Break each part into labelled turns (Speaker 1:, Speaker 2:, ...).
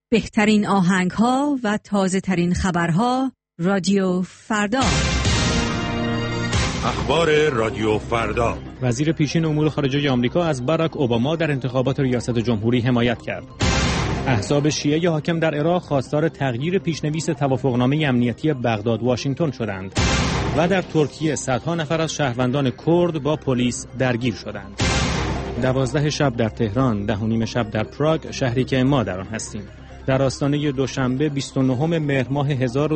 Speaker 1: بهترین آهنگ‌ها و تازه‌ترین خبرها رادیو فردا.
Speaker 2: اخبار رادیو فردا.
Speaker 3: وزیر پیشین امور خارجه آمریکا از باراک اوباما در انتخابات ریاست جمهوری حمایت کرد. احزاب شیعه حاکم در عراق خواستار تغییر پیشنویس توافقنامه امنیتی بغداد واشنگتن شدند و در ترکیه صدها نفر از شهروندان کرد با پلیس درگیر شدند. 12 شب در تهران، 10 شب در پراگ، شهری که ما در آن هستیم. در آستانه دوشنبه 29 مهر ماه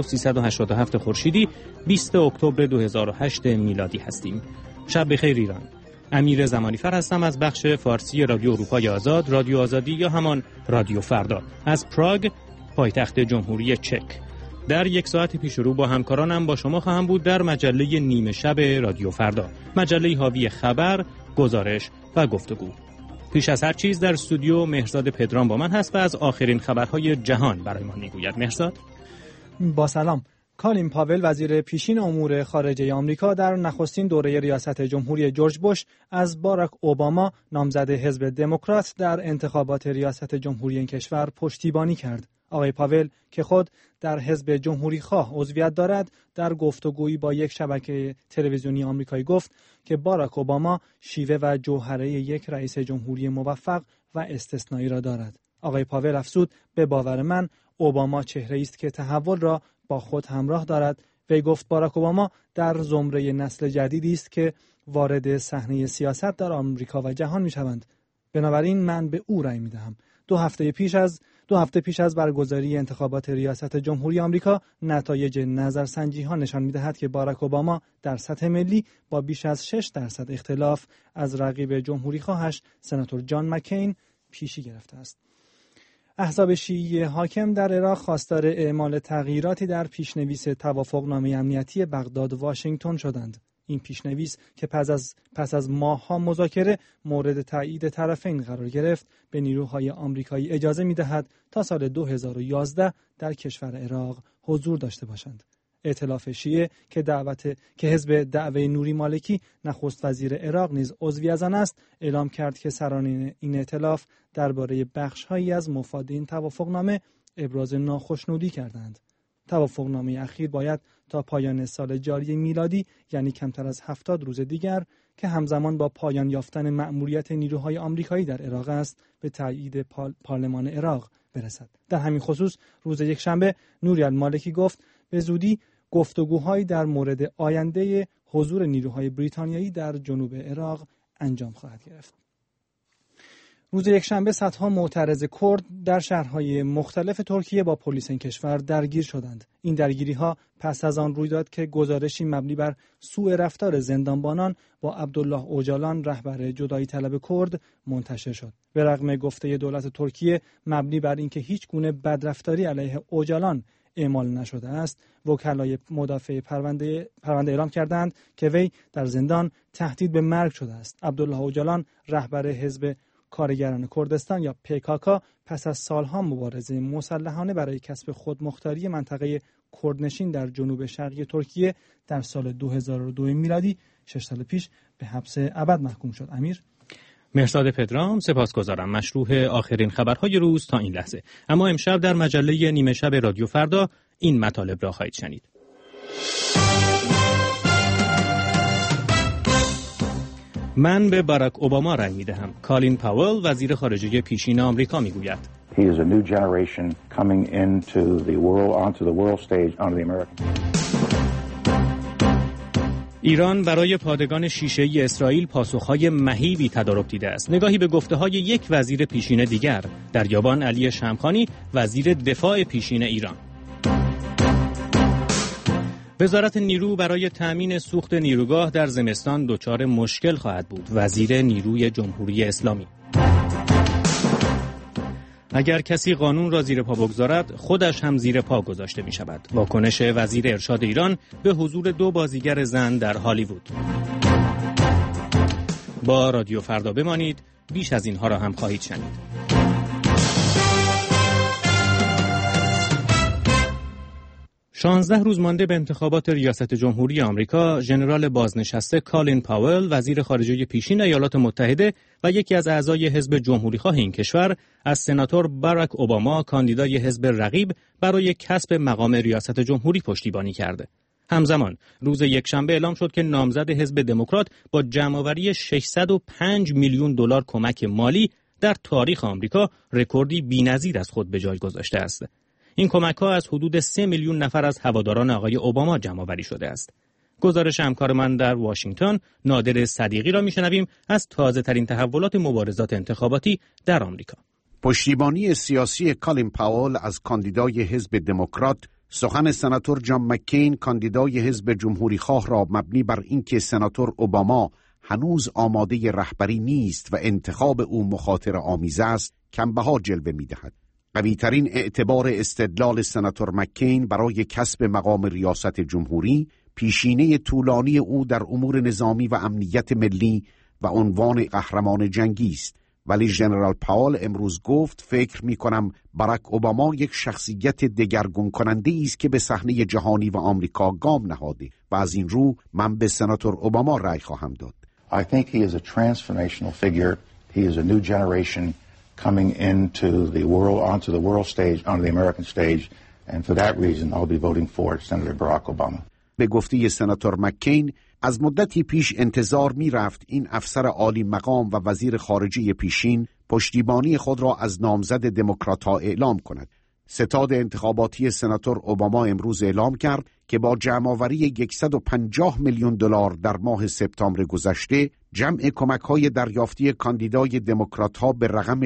Speaker 3: 1387 خورشیدی 20 اکتبر 2008 میلادی هستیم. شب بخیر ایران. امیر زمانیفر هستم از بخش فارسی رادیو اروپای آزاد، رادیو آزادی یا همان رادیو فردا از پراگ، پایتخت جمهوری چک. در یک ساعت پیش رو با همکارانم با شما خواهم بود در مجله نیمه شب رادیو فردا، مجله حاوی خبر، گزارش و گفتگو. پیش از هر چیز در استودیو مهرزاد پدرام با من هست و از آخرین خبرهای جهان برای ما میگوید. مهرزاد.
Speaker 4: با سلام. کالین پاول وزیر پیشین امور خارجه آمریکا در نخستین دوره ریاست جمهوری جورج بوش از باراک اوباما نامزد حزب دموکرات در انتخابات ریاست جمهوری این کشور پشتیبانی کرد. آقای پاول که خود در حزب جمهوری خواه عضویت دارد، در گفتگویی با یک شبکه تلویزیونی آمریکایی گفت که باراک اوباما شیوه و جوهره یک رئیس جمهوری موفق و استثنایی را دارد. آقای پاول افزود: به باور من اوباما چهره‌ای است که تحول را با خود همراه دارد. وی گفت باراک اوباما در زمره نسل جدیدی است که وارد صحنه سیاست در آمریکا و جهان می‌شوند. بنابراین من به او رأی می‌دهم. دو هفته پیش از برگزاری انتخابات ریاست جمهوری آمریکا، نتایج نظرسنجی‌ها نشان می‌دهد که باراک اوباما در سطح ملی با بیش از 6% اختلاف از رقیب جمهوری‌خواهش سناتور جان مکین پیشی گرفته است. احزاب شیعی حاکم در عراق خواستار اعمال تغییراتی در پیشنویس توافقنامه امنیتی بغداد واشنگتن شدند. این پیشنویس که پس از ماه‌ها مذاکره مورد تایید طرفین قرار گرفت، به نیروهای آمریکایی اجازه می‌دهد تا سال 2011 در کشور عراق حضور داشته باشند. ائتلاف شیعه که حزب دعوه نوری مالکی نخست وزیر عراق نیز عضوی از آن است، اعلام کرد که سران این ائتلاف درباره بخش‌هایی از مفاد این توافقنامه ابراز ناخشنودی کردند. توافقنامه اخیر باید تا پایان سال جاری میلادی، یعنی کمتر از 70 روز دیگر که همزمان با پایان یافتن مأموریت نیروهای آمریکایی در عراق است، به تایید پارلمان عراق برسد. در همین خصوص روز یکشنبه نوری المالکی گفت به زودی گفتگوهایی در مورد آینده حضور نیروهای بریتانیایی در جنوب عراق انجام خواهد گرفت. روز یکشنبه صدها معترض کرد در شهرهای مختلف ترکیه با پلیس این کشور درگیر شدند. این درگیری‌ها پس از آن روی داد که گزارشی مبنی بر سوء رفتار زندانبانان با عبدالله اوجالان رهبر جدایی طلب کرد منتشر شد. به رغم گفته دولت ترکیه مبنی بر اینکه هیچ گونه بدرفتاری علیه اوجالان اعمال نشده است، وکلای مدافع پرونده اعلام کردند که وی در زندان تهدید به مرگ شده است. عبدالله اوجالان رهبر حزب کارگران کردستان یا PKK پس از سالها مبارزه مسلحانه برای کسب خودمختاری منطقه کردنشین در جنوب شرقی ترکیه در سال 2002 میلادی 6 سال پیش به حبس ابد محکوم شد. امیر
Speaker 3: مهرزاد پدرام، سپاسگزارم. مشروع آخرین خبرهای روز تا این لحظه. اما امشب در مجله نیمه شب رادیو فردا این مطالب را خواهید شنید. من به باراک اوباما رأی می‌دهم. کالین پاول وزیر خارجه پیشین آمریکا میگوید.
Speaker 5: He is a new generation coming into the world, onto the world stage, onto the American.
Speaker 3: ایران برای پادگان شیشه‌ای اسرائیل پاسخهای مهیبی تدارک دیده است. نگاهی به گفته‌های یک وزیر پیشین دیگر، دریابان علی شمخانی، وزیر دفاع پیشین ایران. وزارت نیرو برای تأمین سوخت نیروگاه در زمستان دچار مشکل خواهد بود. وزیر نیروی جمهوری اسلامی. اگر کسی قانون را زیر پا بگذارد، خودش هم زیر پا گذاشته می شود. واکنش وزیر ارشاد ایران به حضور 2 بازیگر زن در هالیوود. با رادیو فردا بمانید، بیش از اینها را هم خواهید شنید. 16 روز مانده به انتخابات ریاست جمهوری آمریکا، ژنرال بازنشسته کالین پاول، وزیر خارجه پیشین ایالات متحده و یکی از اعضای حزب جمهوریخواه این کشور، از سناتور باراک اوباما، کاندیدای حزب رقیب، برای کسب مقام ریاست جمهوری پشتیبانی کرده. همزمان روز یکشنبه اعلام شد که نامزد حزب دموکرات با جمع‌آوری 605 میلیون دلار کمک مالی در تاریخ آمریکا رکوردی بی‌نظیر از خود به جای گذاشته است. این کمک‌ها از حدود 3 میلیون نفر از هواداران آقای اوباما جمع‌آوری شده است. گزارش همکار من در واشنگتن، نادر صدیقی را می‌شنویم از تازه‌ترین تحولات مبارزات انتخاباتی در آمریکا.
Speaker 6: پشتیبانی سیاسی کالین پاول از کاندیدای حزب دموکرات، سخن سناتور جان مکین کاندیدای حزب جمهوریخواه را مبنی بر اینکه سناتور اوباما هنوز آماده رهبری نیست و انتخاب او مخاطره آمیز است، کمبها جلوه می‌دهد. قوی‌ترین اعتبار استدلال سناتور مکین برای کسب مقام ریاست جمهوری، پیشینه طولانی او در امور نظامی و امنیت ملی و عنوان قهرمان جنگی است. ولی ژنرال پاول امروز گفت فکر می‌کنم باراک اوباما یک شخصیت دگرگون کننده است که به صحنه جهانی و آمریکا گام نهاده و از این رو من به سناتور اوباما رأی خواهم داد.
Speaker 5: I think he is a transformational figure. He is a new generation coming into the world, onto the world stage, onto the American stage, and for that reason I'll be voting for Senator Barack Obama.
Speaker 6: به گفته سناتور مکین، از مدتی پیش انتظار می رفت این افسر عالی مقام و وزیر خارجه پیشین پشتیبانی خود را از نامزد دموکرات‌ها اعلام کند. ستاد انتخاباتی سناتور اوباما امروز اعلام کرد که با جمع‌آوری 150 میلیون دلار در ماه سپتامبر گذشته، جمع کمک‌های دریافتی کاندیدای دموکرات‌ها به رقم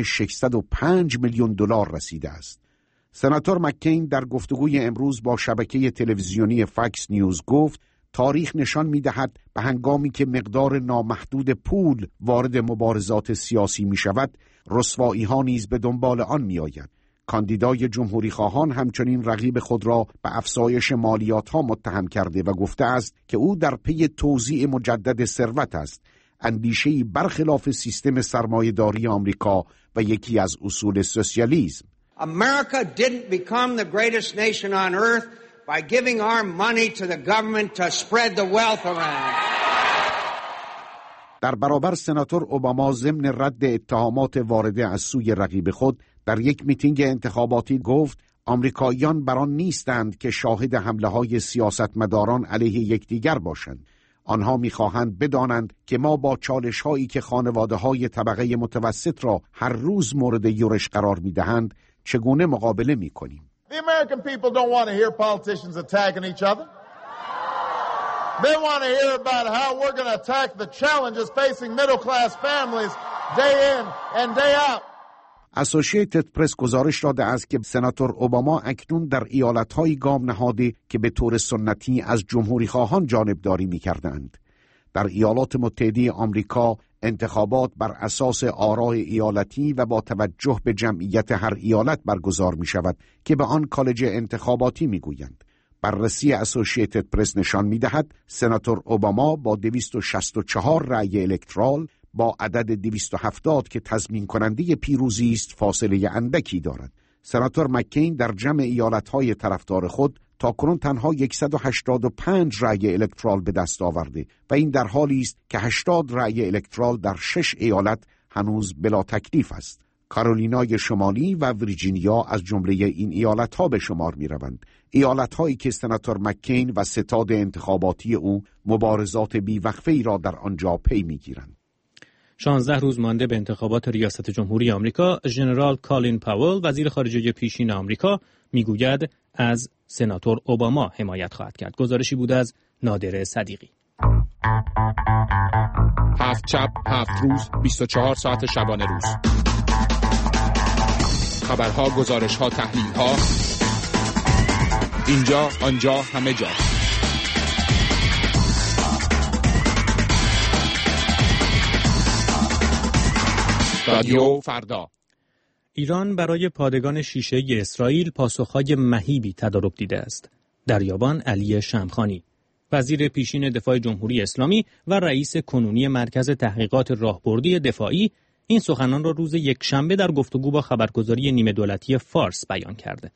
Speaker 6: 605 میلیون دلار رسیده است. سناتور مکین در گفتگوی امروز با شبکه تلویزیونی فاکس نیوز گفت تاریخ نشان می‌دهد به هنگامی که مقدار نامحدود پول وارد مبارزات سیاسی می‌شود، رسوایی‌ها نیز به دنبال آن می‌آید. کاندیدای جمهوری خواهان همچنین رقیب خود را به افزایش مالیات‌ها متهم کرده و گفته است که او در پی توزیع مجدد ثروت است، اندیشه‌ای برخلاف سیستم سرمایه‌داری آمریکا و یکی از اصول سوسیالیسم.
Speaker 7: America didn't become the greatest nation on earth by giving our money to the government to spread the wealth around.
Speaker 6: در برابر سناتور اوباما ضمن رد اتهامات وارده از سوی رقیب خود در یک میتینگ انتخاباتی گفت آمریکاییان بر آن نیستند که شاهد حمله‌های سیاستمداران علیه یکدیگر باشند. آنها می‌خواهند بدانند که ما با چالش‌هایی که خانواده‌های طبقه متوسط را هر روز مورد یورش قرار می‌دهند چگونه مقابله می‌کنیم.
Speaker 8: The American people don't want to hear politicians attacking each other. They want to hear about how we're going to attack the challenges facing middle-class families day in and day out.
Speaker 6: اسوسییتد پرس گزارش داده است که سناتور اوباما اکنون در ایالت‌های گام نهاده که به طور سنتی از جمهوری‌خواهان جانبداری می‌کردند. در ایالات متحده آمریکا انتخابات بر اساس آراء ایالتی و با توجه به جمعیت هر ایالت برگزار می‌شود که به آن کالج انتخاباتی می‌گویند. بررسی اسوسییتد پرس نشان می‌دهد سناتور اوباما با 264 رأی الکترال با عدد 270 که تضمین کننده پیروزی است فاصله اندکی دارد. سناتور مکین در جمع ایالت‌های طرفدار خود تاکنون تنها 185 رأی الکترال به دست آورده و این در حالی است که 80 رأی الکترال در 6 ایالت هنوز بلا تکلیف است. کارولینای شمالی و ویرجینیا از جمله این ایالت‌ها به شمار می‌روند. ایالت‌هایی که سناتور مکین و ستاد انتخاباتی او مبارزات بی‌وقفه‌ای را در آنجا پی می‌گیرند.
Speaker 3: 16 روز مانده به انتخابات ریاست جمهوری آمریکا، ژنرال کالین پاول، وزیر خارجه پیشین آمریکا، میگوید از سناتور اوباما حمایت خواهد کرد. گزارشی بود از نادر صدیقی.
Speaker 9: 7 شب، 7 روز، 24 ساعت شبانه روز. خبرها، گزارش‌ها، تحلیل‌ها، اینجا، آنجا، همه جا. رادیو فردا.
Speaker 3: ایران برای پادگان شیشه‌ای اسرائیل پاسخهای مهیبی تدارک دیده است. دریابان علی شمخانی، وزیر پیشین دفاع جمهوری اسلامی و رئیس کنونی مرکز تحقیقات راهبردی دفاعی، این سخنان را روز یکشنبه در گفتگو با خبرگزاری نیمه دولتی فارس بیان کرده.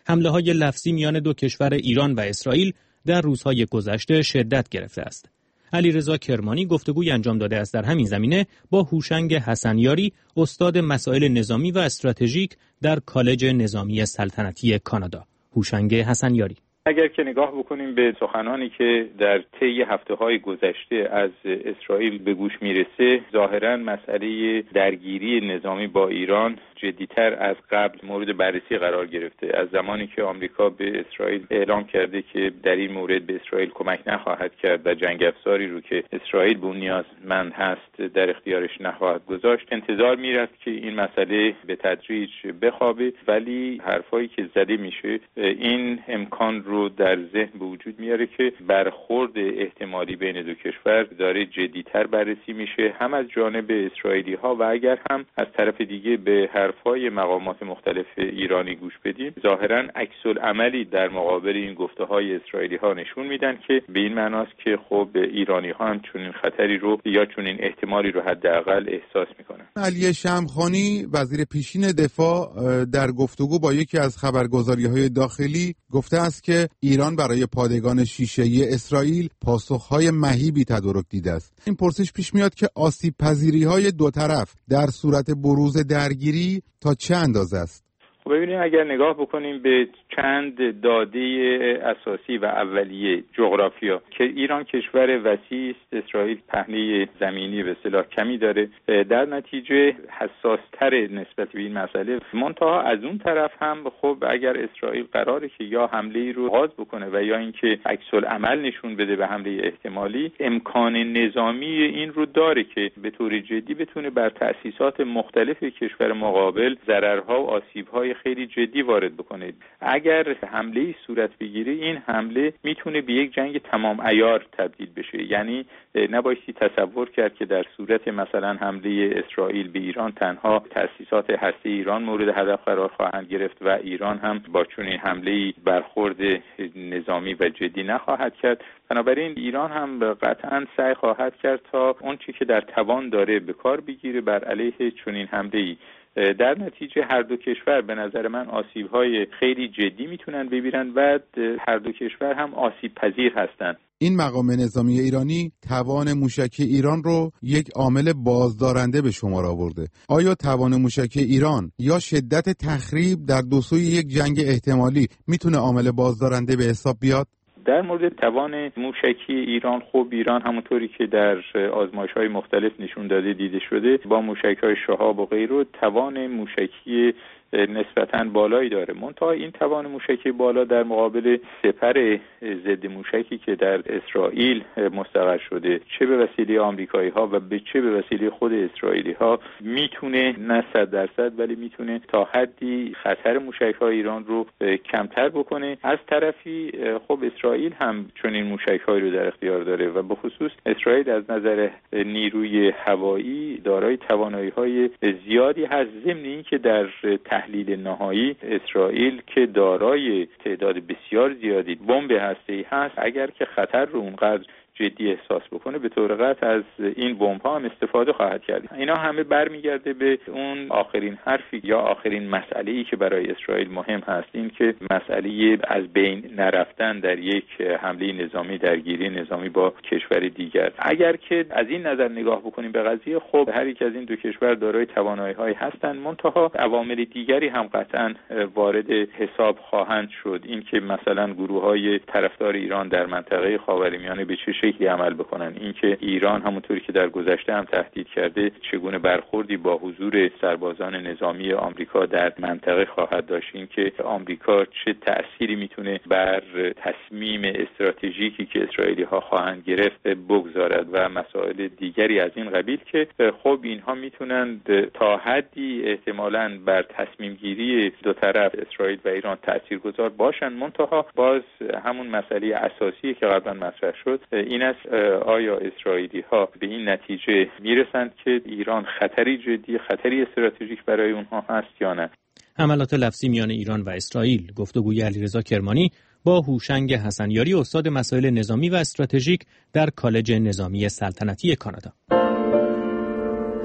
Speaker 3: حمله‌های لفظی میان دو کشور ایران و اسرائیل در روزهای گذشته شدت گرفته است. علیرضا کرمانی گفتگوی انجام داده است در همین زمینه با هوشنگ حسنیاری، استاد مسائل نظامی و استراتژیک در کالج نظامی سلطنتی کانادا. هوشنگ حسنیاری:
Speaker 10: اگر که نگاه بکنیم به سخنانی که در طی هفته‌های گذشته از اسرائیل به گوش میرسه، ظاهراً مسئله درگیری نظامی با ایران جدی‌تر از قبل مورد بررسی قرار گرفته. از زمانی که آمریکا به اسرائیل اعلام کرده که در این مورد به اسرائیل کمک نخواهد کرد و جنگ افزاری رو که اسرائیل به اون نیازمند هست در اختیارش نخواهد گذاشت، انتظار میرفت که این مسئله به تدریج بخوابه، ولی حرفایی که زده میشه این امکان رو در ذهن به وجود میاره که برخورد احتمالی بین دو کشور داره جدی‌تر بررسی میشه، هم از جانب اسرائیلی ها و اگر هم از طرف دیگه به حرفای مقامات مختلف ایرانی گوش بدیم، ظاهراً عکس‌العملی در مقابل این گفته‌های اسرائیلی ها نشون میدن که به این معناست که خب ایرانی ها هم چنین خطری رو یا چنین احتمالی رو حداقل احساس میکنن.
Speaker 11: علی شمخانی وزیر پیشین دفاع در گفتگو با یکی از خبرگزاری‌های داخلی گفته است که ایران برای پادگان شیشه‌ای اسرائیل پاسخ‌های مهیبی تدارک دیده است. این پرسش پیش میاد که آسیب پذیری‌های دو طرف در صورت بروز درگیری تا چه اندازه است؟
Speaker 10: ببینید، اگر نگاه بکنیم به چند داده اساسی و اولیه جغرافیا که ایران کشور وسیع است، اسرائیل پهنه زمینی به اصطلاح کمی داره، در نتیجه حساس‌تر نسبت به این مسئله. منتها از اون طرف هم خب اگر اسرائیل قراره که یا حمله‌ای رو آغاز بکنه و یا اینکه عکس‌العمل نشون بده به حمله احتمالی، امکان نظامی این رو داره که به طور جدی بتونه بر تأسیسات مختلف کشور مقابل ضررها و آسیب‌های خیلی جدی وارد بکنه. اگر حمله‌ای صورت بگیره، این حمله میتونه به یک جنگ تمام عیار تبدیل بشه. یعنی نبایستی تصور کرد که در صورت مثلا حمله اسرائیل به ایران تنها تأسیسات هسته ایران مورد هدف قرار خواهند گرفت و ایران هم با چنین حمله‌ای برخورد نظامی و جدی نخواهد کرد. بنابراین ایران هم قطعاً سعی خواهد کرد تا اون چیزی که در توان داره به کار بگیره بر علیه چنین حمله‌ای. در نتیجه هر دو کشور به نظر من آسیب‌های خیلی جدی میتونن ببینن و هر دو کشور هم آسیب پذیر هستن.
Speaker 11: این مقام نظامی ایرانی توان موشکی ایران رو یک عامل بازدارنده به شمار آورده. آیا توان موشکی ایران یا شدت تخریب در دو سوی یک جنگ احتمالی میتونه عامل بازدارنده به حساب بیاد؟
Speaker 10: در مورد توان موشکی ایران، خب ایران همونطوری که در آزمایش‌های مختلف نشون داده دیده شده، با موشک‌های شهاب و غیره توان موشکی نسبتاً بالایی داره. منتها این توان موشکی بالا در مقابل سپر ضد موشکی که در اسرائیل مستقر شده، چه به وسیله آمریکایی‌ها و به چه به وسیله خود اسرائیلی‌ها، میتونه نه 100% ولی میتونه تا حدی خطر موشک‌های ایران رو کمتر بکنه. از طرفی خب اسرائیل هم چنین موشک‌هایی رو در اختیار داره و به خصوص اسرائیل از نظر نیروی هوایی دارای توانایی‌های زیادی هست، ضمن اینکه در تحلیل نهایی اسرائیل که دارای تعداد بسیار زیادی بمب هسته‌ای هست، اگر که خطر رو اونقدر جدی احساس بکنه به طور قطع از این بمب‌ها هم استفاده خواهد کرد. اینا همه برمیگرده به اون آخرین حرفی یا آخرین مسئله‌ای که برای اسرائیل مهم هست، این که مسئله از بین نرفتن در یک حمله نظامی، درگیری نظامی با کشور دیگر. اگر که از این نظر نگاه بکنیم به قضیه، خب هر یک از این دو کشور دارای توانایی‌هایی هستند، منتها عوامل دیگری هم قطعاً وارد حساب خواهند شد. این که مثلا گروه‌های طرفدار ایران در منطقه خاورمیانه به چه شکلی عمل بکنن، اینکه ایران همونطوری که در گذشته هم تهدید کرده چگونه برخوردی با حضور سربازان نظامی آمریکا در منطقه خواهد داشت، اینکه آمریکا چه تأثیری میتونه بر تصمیم استراتژیکی که اسرائیلی ها خواهند گرفت بگذارد و مسائل دیگری از این قبیل که خب اینها میتونن تا حدی احتمالاً بر تصمیم گیری دو طرف اسرائیل و ایران تاثیرگذار باشن. منتها باز همون مسئله اساسی که قبلا مطرح شد این است، آیا اسرائیلی ها به این نتیجه میرسند که ایران خطری جدی، خطری استراتژیک برای اونها هست یا نه؟
Speaker 3: حملات لفظی میان ایران و اسرائیل. گفتگوی علیرضا کرمانی با هوشنگ حسنیاری، استاد مسائل نظامی و استراتژیک در کالج نظامی سلطنتی کانادا.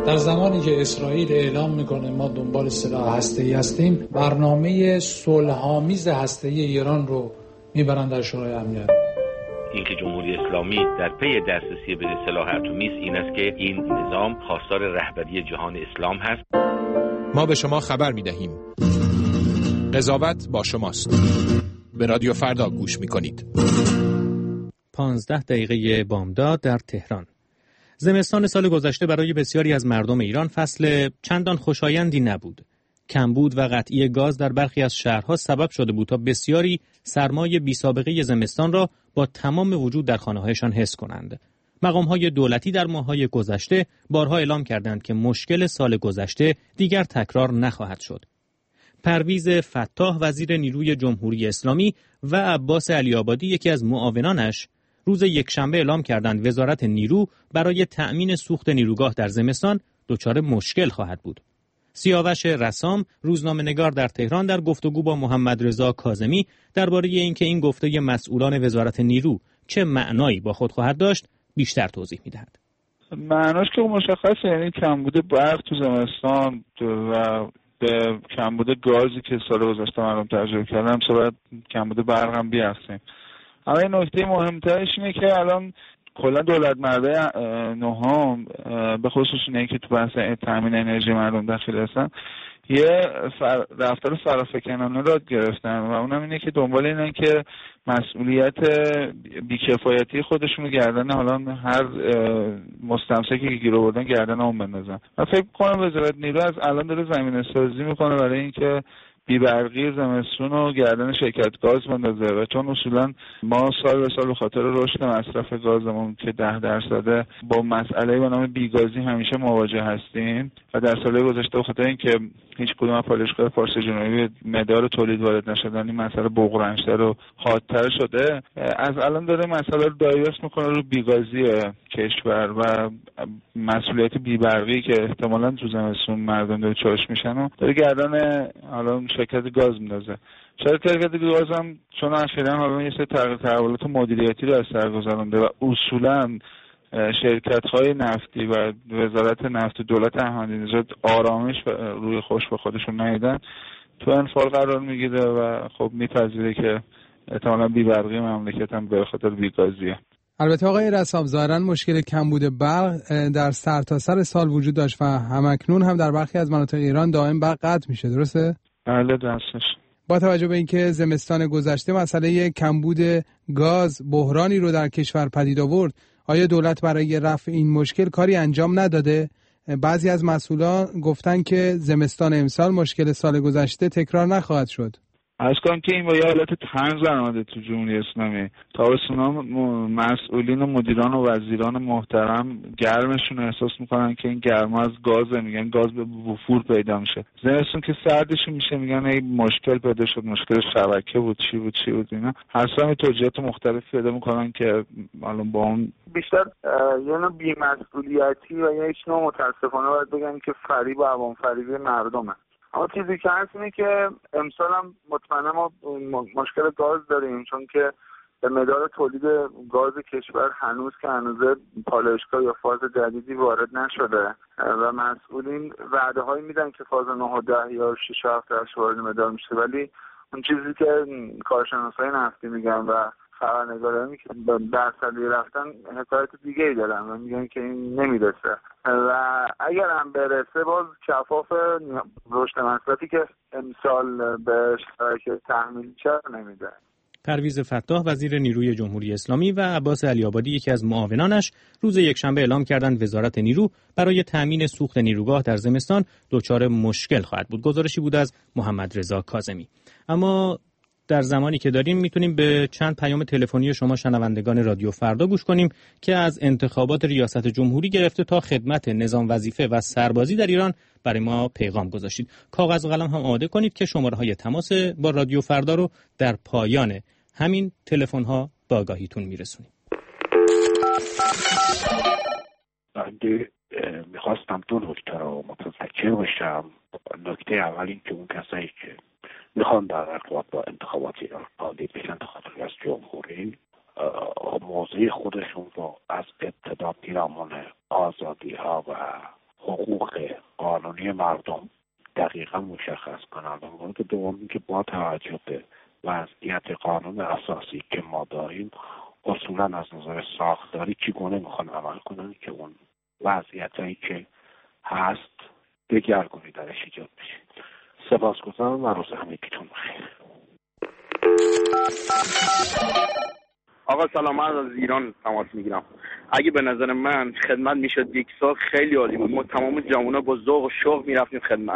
Speaker 12: در زمانی که اسرائیل اعلام میکنه ما دنبال سلاح هسته‌ای هستیم، برنامه صلح‌آمیز هسته‌ای ایران رو میبرن در شورای امنیت.
Speaker 13: اینکه جمهوری اسلامی در پی دسترسی به سلاح اتمی است این است که این نظام خواستار رهبری جهان اسلام هست.
Speaker 9: ما به شما خبر میدهیم. قضاوت با شماست. به رادیو فردا گوش میکنید.
Speaker 3: 15 دقیقه بامداد در تهران. زمستان سال گذشته برای بسیاری از مردم ایران فصل چندان خوشایندی نبود. کمبود و قطعی گاز در برخی از شهرها سبب شده بود تا بسیاری سرمای بی‌سابقه زمستان را با تمام وجود در خانه‌هایشان حس کنند. مقام‌های دولتی در ماه‌های گذشته بارها اعلام کردند که مشکل سال گذشته دیگر تکرار نخواهد شد. پرویز فتاح وزیر نیروی جمهوری اسلامی و عباس علی‌آبادی یکی از معاونانش روز یکشنبه اعلام کردند وزارت نیرو برای تأمین سوخت نیروگاه در زمستان دچار مشکل خواهد بود. سیاوش رسام روزنامه‌نگار در تهران در گفتگو با محمد رضا کاظمی درباره اینکه این گفته مسئولان وزارت نیرو چه معنایی با خود خواهد داشت بیشتر توضیح می‌دهد.
Speaker 10: معناش که مشخصه، یعنی کمبود برق تو زمستان و به کمبود گازی که سال گذشته مردم تجربه کردن باید کمبود برق هم بیافتیم. اما این نکته مهمترش اینه که الان کلا دولت مرده نهم به خصوص اینه که تو بحث تامین انرژی مردم داخل هستن یه رفتار فرافکنانه را گرفتن و اونم اینه که دنبال اینن که مسئولیت بیکفایتی خودشون رو گردن حالا هر مستمسکی که گیر آوردن گردن اون بندازن. من فکر کنم وزارت نیرو از الان داره زمینه سازی میکنه برای اینکه بی‌برقی زمستون رو گردن شرکت گاز بندازه و چون اصولا ما سال به سال به خاطر رشد مصرف گازمون که 10% با مسئله به نام بیگازی همیشه مواجه هستیم و در سال‌های گذشته به خاطر اینکه هیچ کدوم از پالایشگاه فارس جنوبی مدار تولید وارد نشدن این مسئله بغرنج‌تر و حادتر شده، از الان داره مسئله رو دایورس میکنه رو بیگازی کشور و مسئولیت بی‌برقی که احتمالاً تو زمستون مردم دچارش میشن و داره گردن حالا شرکت گاز میندازه. شرکت گاز هم چون اخیراً حالا یه سری تغییر تحولات مدیریتی رو از سر گذرونده و اصولاً شرکت‌های نفتی و وزارت نفت و دولت احمدی‌نژاد آرامش روی خوش به خودشون ندیدن، تو انفعال قرار میگیره و خب میپذیره که احتمالاً بی‌برقی مملکت هم به خاطر بیگازیه.
Speaker 14: البته آقای رسام ظاهراً مشکل کمبود برق در سرتاسر سال وجود داشت و همکنون هم در برخی از مناطق ایران دائم برق قطع میشه، درسته؟
Speaker 10: بله درستش.
Speaker 14: با توجه به اینکه زمستان گذشته مسئله کمبود گاز بحرانی رو در کشور پدید آورد، آیا دولت برای رفع این مشکل کاری انجام نداده؟ بعضی از مسئولان گفتن که زمستان امسال مشکل سال گذشته تکرار نخواهد شد.
Speaker 10: از کنم که این با یه حالت طنز آمده تو جمهوری اسلامی. تابستونا مسئولین و مدیران و وزیران محترم گرمشون احساس میکنن که این گرما از گازه، میگن گاز به وفور پیدا میشه. زمستون که سردش میشه میگن این مشکل پیدا شد، مشکل شبکه بود، چی بود اینا. هر توجیهات مختلف پیدا میکنن که الان با اون بیشتر یه نوع بی‌مسئولیتی و یه نوع متاسفانه باید بگم که فریب و عوام فریبی مردمه. اما چیزی که هست اینه که امسال هم مطمئنا ما مشکل گاز داریم، چون که به مدار تولید گاز کشور هنوز پالایشگاه یا فاز جدیدی وارد نشده و مسئولین وعده هایی میدن که فاز 9 و 10 یا 6 هفته وارد مدار میشه، ولی اون چیزی که کارشناسای نفتی میگن و خبرنگارانی که درصدی رفتن حکایت دیگه ای دارن و میگن که این نمیرسه و اگر هم برسه باز کفاف رشد مصرفی که امسال به شرکت تحمیل چرا نمیده.
Speaker 3: پرویز فتاح وزیر نیروی جمهوری اسلامی و عباس علی‌آبادی یکی از معاونانش روز یکشنبه اعلام کردند وزارت نیرو برای تامین سوخت نیروگاه در زمستان دچار مشکل خواهد بود. گزارشی بود از محمد رضا کاظمی. اما در زمانی که داریم میتونیم به چند پیام تلفنی شما شنوندگان رادیو فردا گوش کنیم که از انتخابات ریاست جمهوری گرفته تا خدمت نظام وظیفه و سربازی در ایران برای ما پیغام گذاشتید. کاغذ و قلم هم آماده کنید که شماره‌های تماس با رادیو فردا رو در پایان همین تلفن‌ها به آگاهیتون میرسونیم.
Speaker 15: بنده میخواستم دو نکته رو متذکر بشم. نکته اول این که اون کسایی که میخوان در ارتباط با انتخابات ایران فعالیت بکنن انتخابات ریاست جمهوری موضوع خودشون رو از ابتدا پیرامون آزادی ها و حقوق قانونی مردم دقیقا مشخص کنند. و مورد دوم که با توجه به وضعیت قانون اساسی که ما داریم اصولا از نظر ساختاری چگونه میخوان عمل کنن که اون وضعیتایی که هست دگرگونی درش ایجاد بشه. سپاسگزارم و روز همگیتون بخیر.
Speaker 16: آقا سلام، من از ایران تماس میگیرم. اگه به نظر من خدمت میشد 1 سال خیلی عالی بود. ما تمام جوونا با ذوق و شوق میرفتیم خدمت.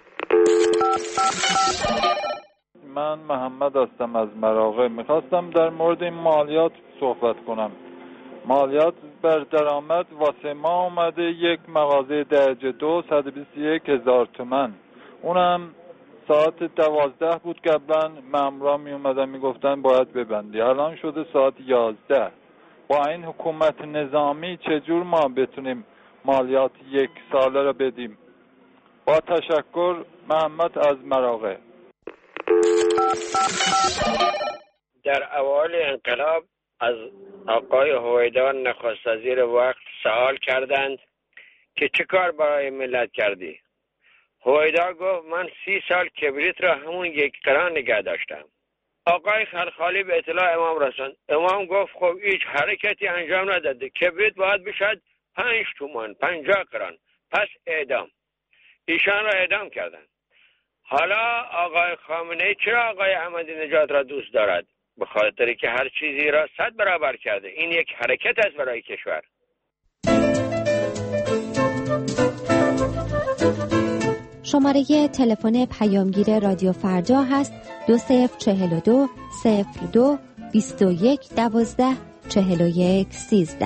Speaker 17: من محمد هستم از مراغه. میخواستم در مورد این مالیات صحبت کنم. مالیات بر درآمد واسه ما اومده یک مغازه درجه 2 121,000 تومان. اونم ساعت 12 بود که قبلا مامورا می اومدن میگفتن باید ببندی. الان شده ساعت 11. با این حکومت نظامی چجور ما بتونیم مالیات 1 ساله رو بدیم؟ با تشکر، محمد از مراغه.
Speaker 18: در اوایل انقلاب از آقای هویدا نخست وزیر وقت سوال کردند که چه کار برای ملت کردی؟ هویدا گفت من 30 سال کبریت را همون 1 قران نگه داشتم. آقای خلخالی به اطلاع امام رساند. امام گفت خب هیچ حرکتی انجام نداده، کبریت باید بشد 5 تومان 50 قران، پس اعدام. ایشان را اعدام کردند. حالا آقای خامنه‌ای چرا آقای احمدی نژاد را دوست دارد؟ به خاطر که هر چیزی را 100 برابر کرده. این یک حرکت است برای کشور.
Speaker 19: شماره تلفن پیامگیر رادیو فردا هست 2042 02 21 12 41 13.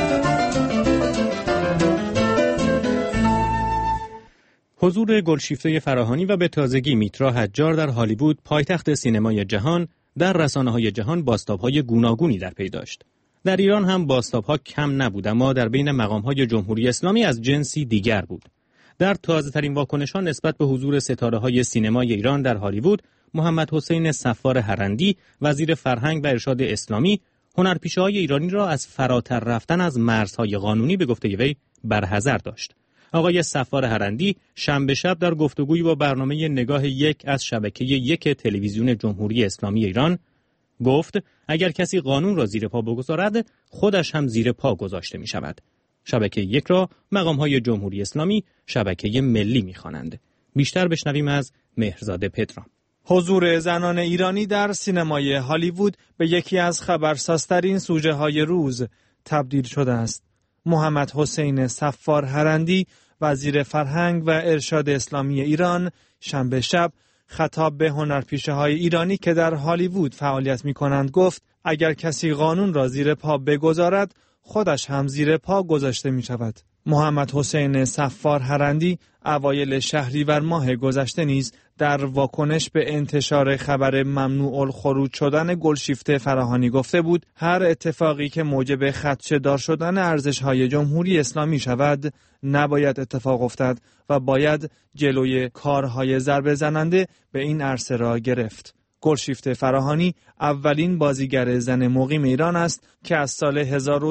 Speaker 3: حضور گلشیفته فراهانی و به تازگی میترا حجار در هالیوود، پایتخت سینمای جهان، در رسانه‌های جهان بازتاب‌های گوناگونی در پی داشت. در ایران هم بازتاب‌ها کم نبود، اما در بین مقام‌های جمهوری اسلامی از جنسی دیگر بود. در تازه‌ترین واکنش‌ها نسبت به حضور ستاره‌های سینمای ایران در هالیوود، محمد حسین صفار هرندی، وزیر فرهنگ و ارشاد اسلامی، هنرپیشه‌های ایرانی را از فراتر رفتن از مرزهای قانونی به گفته وی برحذر داشت. آقای صفار هرندی شنبه شب در گفتگویی با برنامه نگاه 1 از شبکه 1 تلویزیون جمهوری اسلامی ایران گفت اگر کسی قانون را زیر پا بگذارد خودش هم زیر پا گذاشته می شود. شبکه 1 را مقام‌های جمهوری اسلامی شبکه ملی می‌خوانند. بیشتر بشنویم از مهرزاد پدرام.
Speaker 4: حضور زنان ایرانی در سینمای هالیوود به یکی از خبرسازترین سوژه‌های روز تبدیل شده است. محمد حسین صفار هرندی، وزیر فرهنگ و ارشاد اسلامی ایران، شنبه شب خطاب به هنرپیشه‌های ایرانی که در هالیوود فعالیت می‌کنند گفت اگر کسی قانون را زیر پا بگذارد خودش هم زیر پا گذاشته می‌شود. محمد حسین صفار هرندی اوایل شهریور ماه گذشته نیز در واکنش به انتشار خبر ممنوع الخروج شدن گلشیفته فراهانی گفته بود هر اتفاقی که موجب خدشه‌دار شدن ارزش‌های جمهوری اسلامی شود نباید اتفاق افتد و باید جلوی کارهای ضربه زننده به این عرصه را گرفت. گلشیفته فراهانی اولین بازیگر زن مقیم ایران است که از سال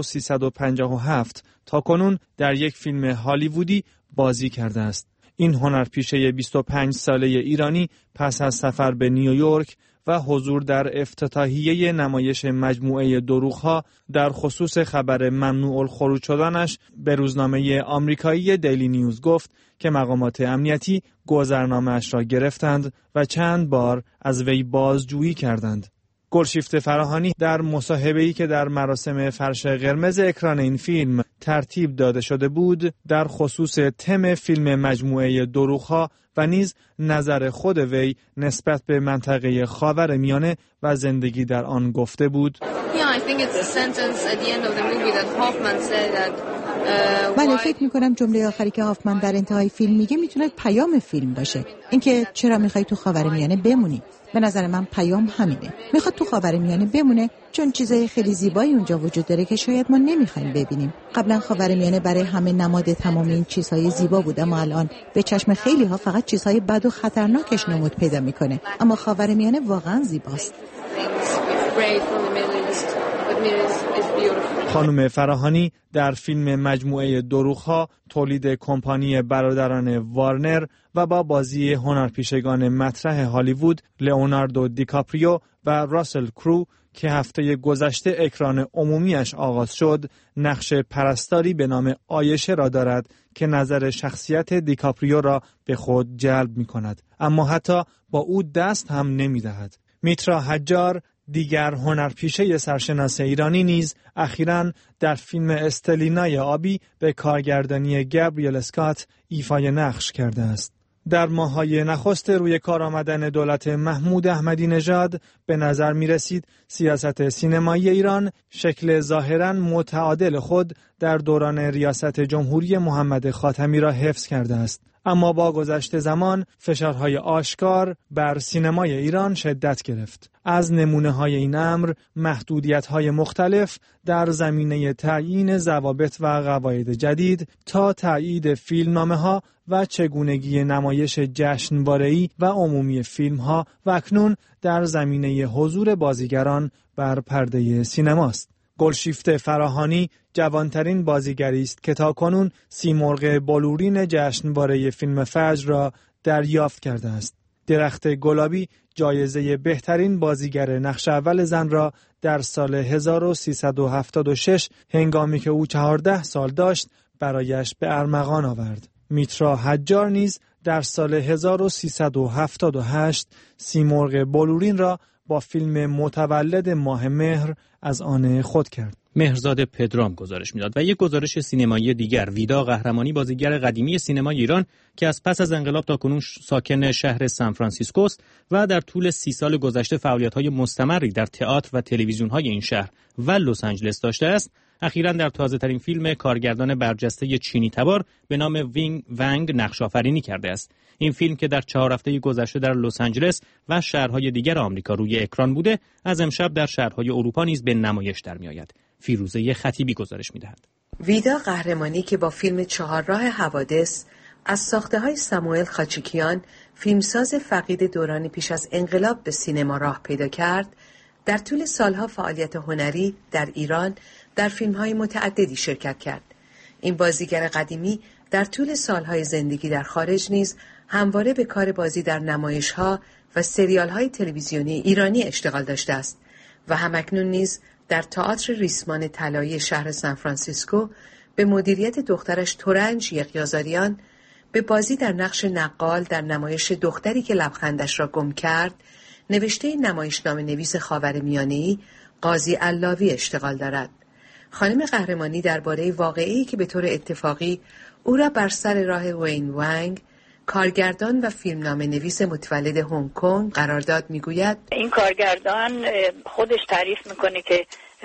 Speaker 4: 1357 تا کنون در یک فیلم هالیوودی بازی کرده است. این هنرپیشه 25 ساله ایرانی پس از سفر به نیویورک و حضور در افتتاحیه نمایش مجموعه دروغ‌ها در خصوص خبر ممنوع الخروج شدنش به روزنامه آمریکایی دیلی نیوز گفت که مقامات امنیتی گذرنامه‌اش را گرفتند و چند بار از وی بازجویی کردند. گلشیفته فراهانی در مصاحبه‌ای که در مراسم فرش قرمز اکران این فیلم ترتیب داده شده بود در خصوص تم فیلم مجموعه دروغ‌ها و نیز نظر خود وی نسبت به منطقه خاورمیانه و زندگی در آن گفته بود.
Speaker 20: بله، فکر میکنم جمله آخری که هافمن در انتهای فیلم میگه میتونه پیام فیلم باشه. اینکه چرا میخوای تو خاورمیانه بمونی؟ به نظر من پیام همینه. میخواد تو خاورمیانه بمونه چون چیزای خیلی زیبایی اونجا وجود داره که شاید ما نمیخوایم ببینیم. قبلا خاورمیانه برای همه نماد تمام این چیزهای زیبا بود، اما الان به چشم خیلی ها فقط چیزهای بد و خطرناکش نمود پیدا میکنه. اما خاورمیانه واقعا زیباست.
Speaker 4: خانم فراهانی در فیلم مجموعه دروغ‌ها تولید کمپانی برادران وارنر و با بازی هنرپیشگان مطرح هالیوود لئوناردو دیکاپریو و راسل کرو که هفته گذشته اکران عمومیش آغاز شد، نقش پرستاری به نام آیشه را دارد که نظر شخصیت دیکاپریو را به خود جلب می کند. اما حتی با او دست هم نمی دهد. میترا حجار، دیگر هنرپیشه سرشناس ایرانی نیز اخیراً در فیلم استلینای آبی به کارگردانی گابریل اسکات ایفای نقش کرده است. در ماه‌های نخست روی کار آمدن دولت محمود احمدی نژاد به نظر می رسید سیاست سینمایی ایران شکل ظاهراً متعادل خود در دوران ریاست جمهوری محمد خاتمی را حفظ کرده است. اما با گذشت زمان فشارهای آشکار بر سینمای ایران شدت گرفت. از نمونه‌های این امر محدودیت‌های مختلف در زمینه تعیین ضوابط و قواعد جدید تا تایید فیلمنامه‌ها و چگونگی نمایش جشنواره‌ای و عمومی فیلم‌ها و اکنون در زمینه حضور بازیگران بر پرده سینماست. گلشیفته فراهانی جوانترین بازیگری است که تاکنون سیمرغ بلورین جشنواره فیلم فجر را دریافت کرده است. درخت گلابی جایزه بهترین بازیگر نقش اول زن را در سال 1376 هنگامی که او 14 سال داشت برایش به ارمغان آورد. میترا حجار نیز در سال 1378 سیمرغ بلورین را با فیلم متولد ماه مهر از آن خود کرد.
Speaker 3: مهرزاد پدرام گزارش میداد. و یک گزارش سینمایی دیگر، ویدا قهرمانی بازیگر قدیمی سینمای ایران که از پس از انقلاب تاکنون ساکن شهر سانفرانسیسکو است و در طول 30 سال گذشته فعالیت‌های مستمری در تئاتر و تلویزیون‌های این شهر و لس آنجلس داشته است، اخیراً در تازه‌ترین فیلم کارگردان برجسته چینی تبار به نام وینگ ونگ نقش آفرینی کرده است. این فیلم که در 4 هفته گذشته در لس آنجلس و شهرهای دیگر آمریکا روی اکران بوده، از امشب در شهرهای اروپا نیز به نمایش درمی‌آید. فیروزه خطیبی گزارش می‌دهد.
Speaker 21: ویدا قهرمانی که با فیلم 4 راه حوادث از ساخته‌های ساموئل خاچیکیان، فیلمساز فقید دورانی پیش از انقلاب به سینما راه پیدا کرد، در طول سالها فعالیت هنری در ایران در فیلم‌های متعددی شرکت کرد. این بازیگر قدیمی در طول سالهای زندگی در خارج نیز همواره به کار بازی در نمایش‌ها و سریال‌های تلویزیونی ایرانی اشتغال داشته است و همکنون نیز در تئاتر ریسمان طلایی شهر سانفرانسیسکو به مدیریت دخترش تورنج یحیی‌زاریان به بازی در نقش نقال در نمایش دختری که لبخندش را گم کرد، نوشته نمایشنامه نویس خاورمیانه‌ای قاضی علاوی اشتغال دارد. خانم قهرمانی درباره واقعه‌ای که به طور اتفاقی او را بر سر راه وین ونگ، کارگردان و فیلمنامه نویس متولد هنگ کنگ قرار داد میگوید
Speaker 22: این کارگردان خودش تعریف میکنه که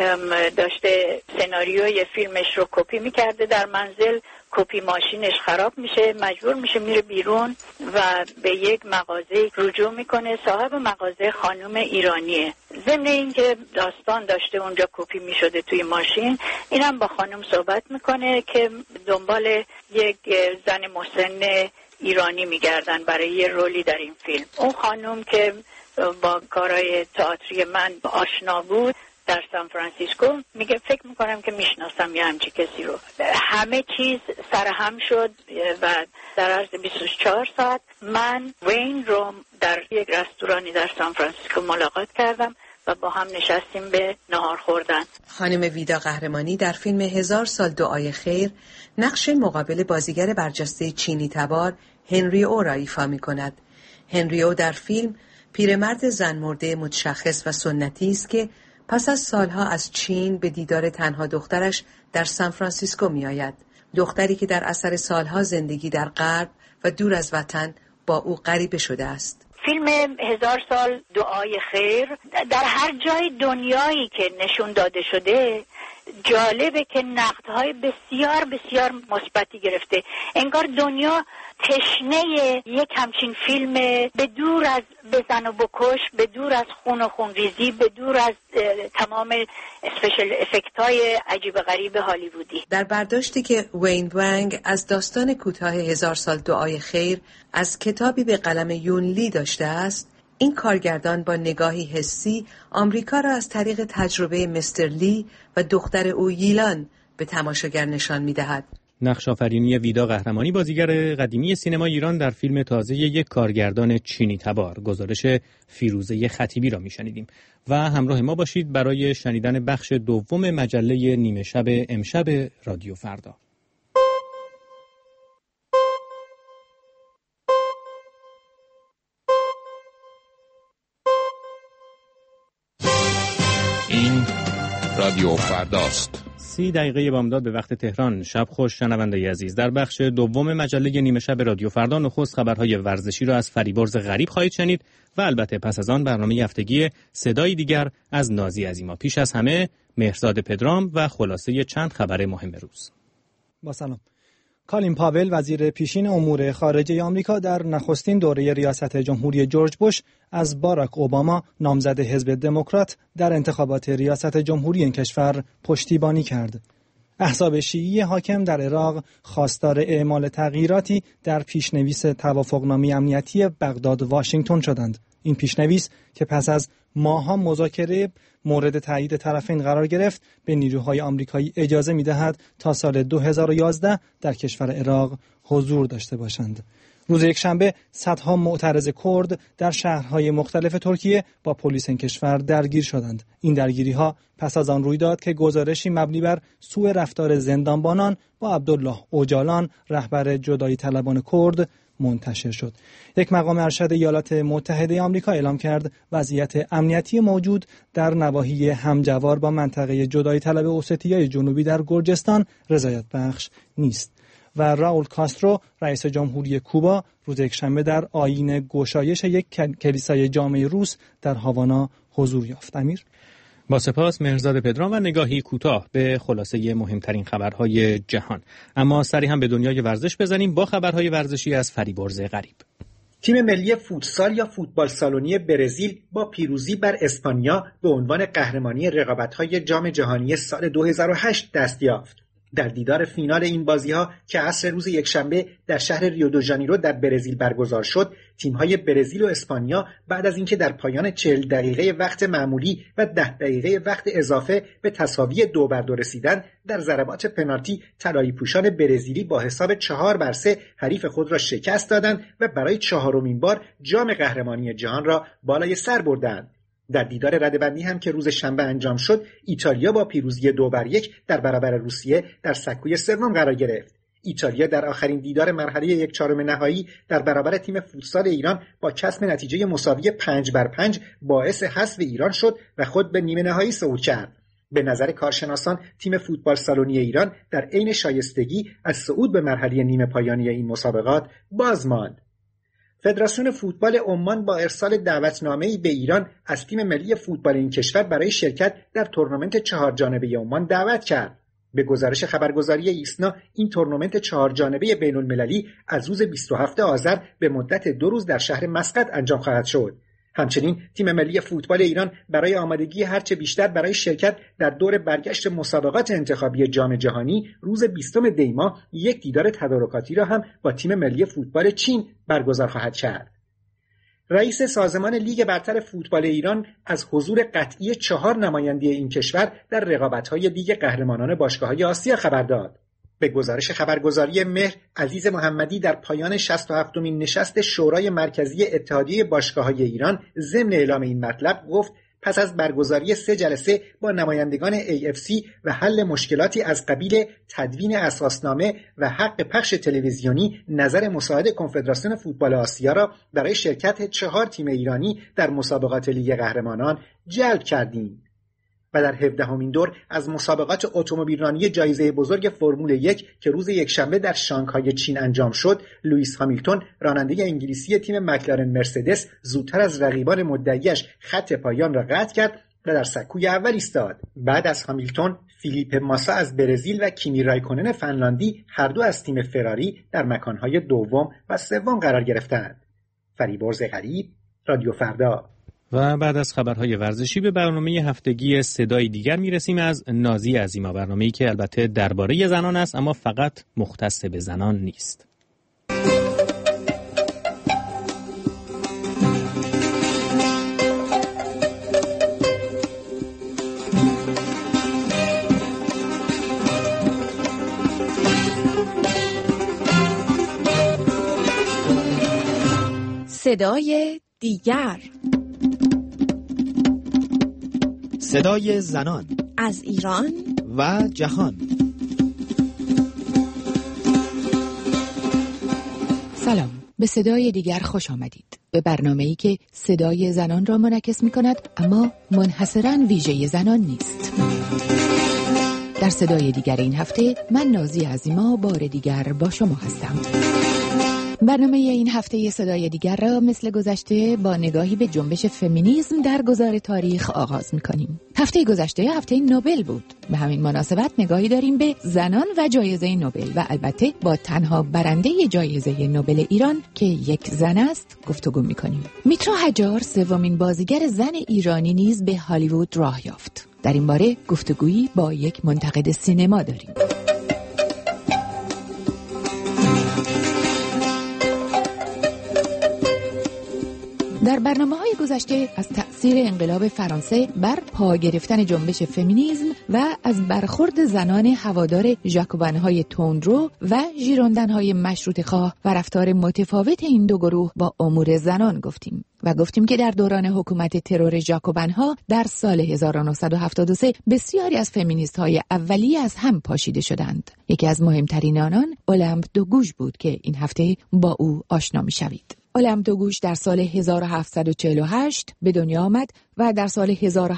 Speaker 22: داشته سناریوی فیلمش رو کپی میکرده در منزل، کپی ماشینش خراب میشه، مجبور میشه میره بیرون و به یک مغازه رجوع میکنه. صاحب مغازه خانم ایرانیه. ضمن اینکه داستان داشته اونجا کپی میشده توی ماشین، اینم با خانم صحبت میکنه که دنبال یک زن مسن ایرانی میگردن برای یه رولی در این فیلم. اون خانم که با کارهای تئاتری من آشنا بود در سان فرانسیسکو میگه فکر میکنم که میشناسم یه همچی کسی رو. همه چیز سرهم شد و در عرض 24 ساعت من وین رو در یک رستورانی در سان فرانسیسکو ملاقات کردم و با هم نشستیم به نهار خوردن.
Speaker 21: خانم ویدا قهرمانی در فیلم 1000 سال دعای خیر نقش مقابل بازیگر برجسته چینی تبار هنری او را ایفا می کند. هنری او در فیلم پیرمرد زن مرده متشخص و سنتی است که پس از سالها از چین به دیدار تنها دخترش در سان فرانسیسکو می آید. دختری که در اثر سالها زندگی در غرب و دور از وطن با او غریبه شده است.
Speaker 22: فیلم 1000 سال دعای خیر در هر جای دنیایی که نشون داده شده جالبه که نقدهای بسیار بسیار مثبتی گرفته. انگار دنیا تشنه یک همچین فیلم به دور از بزن و بکش، به دور از خون و خونریزی، به دور از تمام اسپیشل افکت های عجیب غریب هالیوودی.
Speaker 21: در برداشتی که وین ونگ از داستان کوتاه 1000 سال دعای خیر از کتابی به قلم یون لی داشته است، این کارگردان با نگاهی حسی آمریکا را از طریق تجربه مستر لی و دختر او ییلان به تماشاگر نشان می‌دهد.
Speaker 3: نقش آفرینی ویدا قهرمانی، بازیگر قدیمی سینما ایران، در فیلم تازه یک کارگردان چینی تبار، گزارش فیروزه خطیبی را میشنیدیم و همراه ما باشید برای شنیدن بخش دوم مجله نیمه شب امشب رادیو فردا.
Speaker 9: این رادیو فرداست.
Speaker 3: 30 دقیقه بامداد به وقت تهران. شب خوش شنوندگان عزیز. در بخش دوم مجله نیمه شب رادیو فردا نخست خبرهای ورزشی را از فریبرز غریب خواهید شنید و البته پس از آن برنامه هفتگی صدای دیگر از نازی عظیما. پیش از همه مهرزاد پدرام و خلاصه چند خبر مهم روز.
Speaker 4: با سلام. کالین پاول وزیر پیشین امور خارجه آمریکا در نخستین دوره ریاست جمهوری جورج بوش از باراک اوباما نامزد حزب دموکرات در انتخابات ریاست جمهوری این کشور پشتیبانی کرد. احزاب شیعی حاکم در عراق خواستار اعمال تغییراتی در پیشنویس توافقنامه امنیتی بغداد واشنگتن شدند. این پیشنویس که پس از ماه‌ها مذاکره مورد تایید طرفین قرار گرفت، به نیروهای آمریکایی اجازه می‌دهد تا سال 2011 در کشور عراق حضور داشته باشند. روز یکشنبه صدها معترض کرد در شهرهای مختلف ترکیه با پلیس این کشور درگیر شدند. این درگیری‌ها پس از آن روی داد که گزارشی مبنی بر سوء رفتار زندانبانان با عبدالله اوجالان، رهبر جدایی طلبان کرد، منتشر شد. یک مقام ارشد ایالات متحده آمریکا اعلام کرد وضعیت امنیتی موجود در نواحی همجوار با منطقه جدایی طلب اوستیای جنوبی در گرجستان رضایت بخش نیست. و راول کاسترو رئیس جمهوری کوبا روز یکشنبه در آیین گشایش یک کلیسای جامع روس در هاوانا حضور یافت. امیر
Speaker 3: با سپاس مهرزاد پدرام و نگاهی کوتاه به خلاصه مهمترین خبرهای جهان. اما سری هم به دنیای ورزش بزنیم با خبرهای ورزشی از فریبرز غریب.
Speaker 1: تیم ملی فوتسال یا فوتبال سالونی برزیل با پیروزی بر اسپانیا به عنوان قهرمانی رقابت‌های جام جهانی سال 2008 دست یافت. در دیدار فینال این بازی‌ها که عصر روز یکشنبه در شهر ریو دو ژانیرو در برزیل برگزار شد، تیم‌های برزیل و اسپانیا بعد از اینکه در پایان 40 دقیقه وقت معمولی و 10 دقیقه وقت اضافه به تساوی 2-2 رسیدند، در ضربات پنالتی طلایی پوشان برزیلی با حساب 4-3 حریف خود را شکست دادند و برای 4مین بار جام قهرمانی جهان را بالای سر بردند. در دیدار رده‌بندی هم که روز شنبه انجام شد، ایتالیا با پیروزی 2-1 در برابر روسیه در سکوی سوم قرار گرفت. ایتالیا در آخرین دیدار مرحله 1/4 نهایی در برابر تیم فوتسال ایران با کسب نتیجه مساوی 5-5 باعث حذف ایران شد و خود به نیمه نهایی صعود کرد. به نظر کارشناسان تیم فوتبال سالونی ایران در عین شایستگی از صعود به مرحله نیمه پایانی این مسابقات باز ماند. فدراسیون فوتبال عمان با ارسال دعوتنامه‌ای به ایران از تیم ملی فوتبال این کشور برای شرکت در تورنمنت 4 جانبه عمان دعوت کرد. به گزارش خبرگزاری ایسنا، این تورنمنت 4 جانبه بین‌المللی از روز 27 آذر به مدت 2 روز در شهر مسقط انجام خواهد شد. همچنین تیم ملی فوتبال ایران برای آمادگی هرچه بیشتر برای شرکت در دور برگشت مسابقات انتخابی جام جهانی روز 20 دی ماه یک دیدار تدارکاتی را هم با تیم ملی فوتبال چین برگزار خواهد کرد. رئیس سازمان لیگ برتر فوتبال ایران از حضور قطعی 4 نماینده این کشور در رقابت‌های لیگ قهرمانان باشگاه‌های آسیا خبر داد. به گزارش خبرگزاری مهر، عزیز محمدی در پایان 67مین نشست شورای مرکزی اتحادیه باشگاه‌های ایران ضمن اعلام این مطلب گفت پس از برگزاری 3 جلسه با نمایندگان AFC و حل مشکلاتی از قبیل تدوین اساسنامه و حق پخش تلویزیونی، نظر مساعد کنفدراسیون فوتبال آسیا را برای شرکت 4 تیم ایرانی در مسابقات لیگ قهرمانان جلب کردیم. و در 17مین دور از مسابقات اتومبیلرانی جایزه بزرگ فرمول 1 که روز یکشنبه در شانگهای چین انجام شد، لوئیس هامیلتون راننده انگلیسی تیم مکلارن مرسدس زودتر از رقیبان مدعیش خط پایان را قطع کرد و در سکوی اول ایستاد. بعد از هامیلتون، فیلیپ ماسا از برزیل و کیمی رایکونن فنلاندی هر دو از تیم فراری در مکانهای دوم و سوم قرار گرفتند. فریبرز غریب، رادیو فردا.
Speaker 3: و بعد از خبرهای ورزشی به برنامه هفتگی صدای دیگر میرسیم از نازی عظیما، برنامه‌ای که البته درباره زنان است اما فقط مختص به زنان نیست.
Speaker 2: صدای دیگر،
Speaker 5: صدای زنان
Speaker 2: از ایران
Speaker 5: و جهان.
Speaker 23: سلام، به صدای دیگر خوش آمدید. به برنامه‌ای که صدای زنان را منعکس می‌کند اما منحصراً ویژه زنان نیست. در صدای دیگر این هفته من نازی عظیما بار دیگر با شما هستم. برنامه این هفته صدای دیگر را مثل گذشته با نگاهی به جنبش فمینیسم در گذار تاریخ آغاز می‌کنیم. هفته گذشته هفته نوبل بود. به همین مناسبت نگاهی داریم به زنان و جایزه نوبل و البته با تنها برنده جایزه نوبل ایران که یک زن است گفتگو می‌کنیم. میترا حجار سومین بازیگر زن ایرانی نیز به هالیوود راه یافت. در این باره گفتگویی با یک منتقد سینما داریم. در برنامه‌های گذشته از تأثیر انقلاب فرانسه بر پا گرفتن جنبش فمینیسم و از برخورد زنان هوادار ژاکوبن‌های تندرو و ژیروندن‌های مشروطه‌خواه و رفتار متفاوت این دو گروه با امور زنان گفتیم و گفتیم که در دوران حکومت ترور ژاکوبن‌ها در سال 1973 بسیاری از فمینیست‌های اولیه از هم پاشیده شدند. یکی از مهمترین آنان اولمپ دوگوژ بود که این هفته با او آشنا می‌شوید. اولمپ دوگوژ در سال 1748 به دنیا آمد و در سال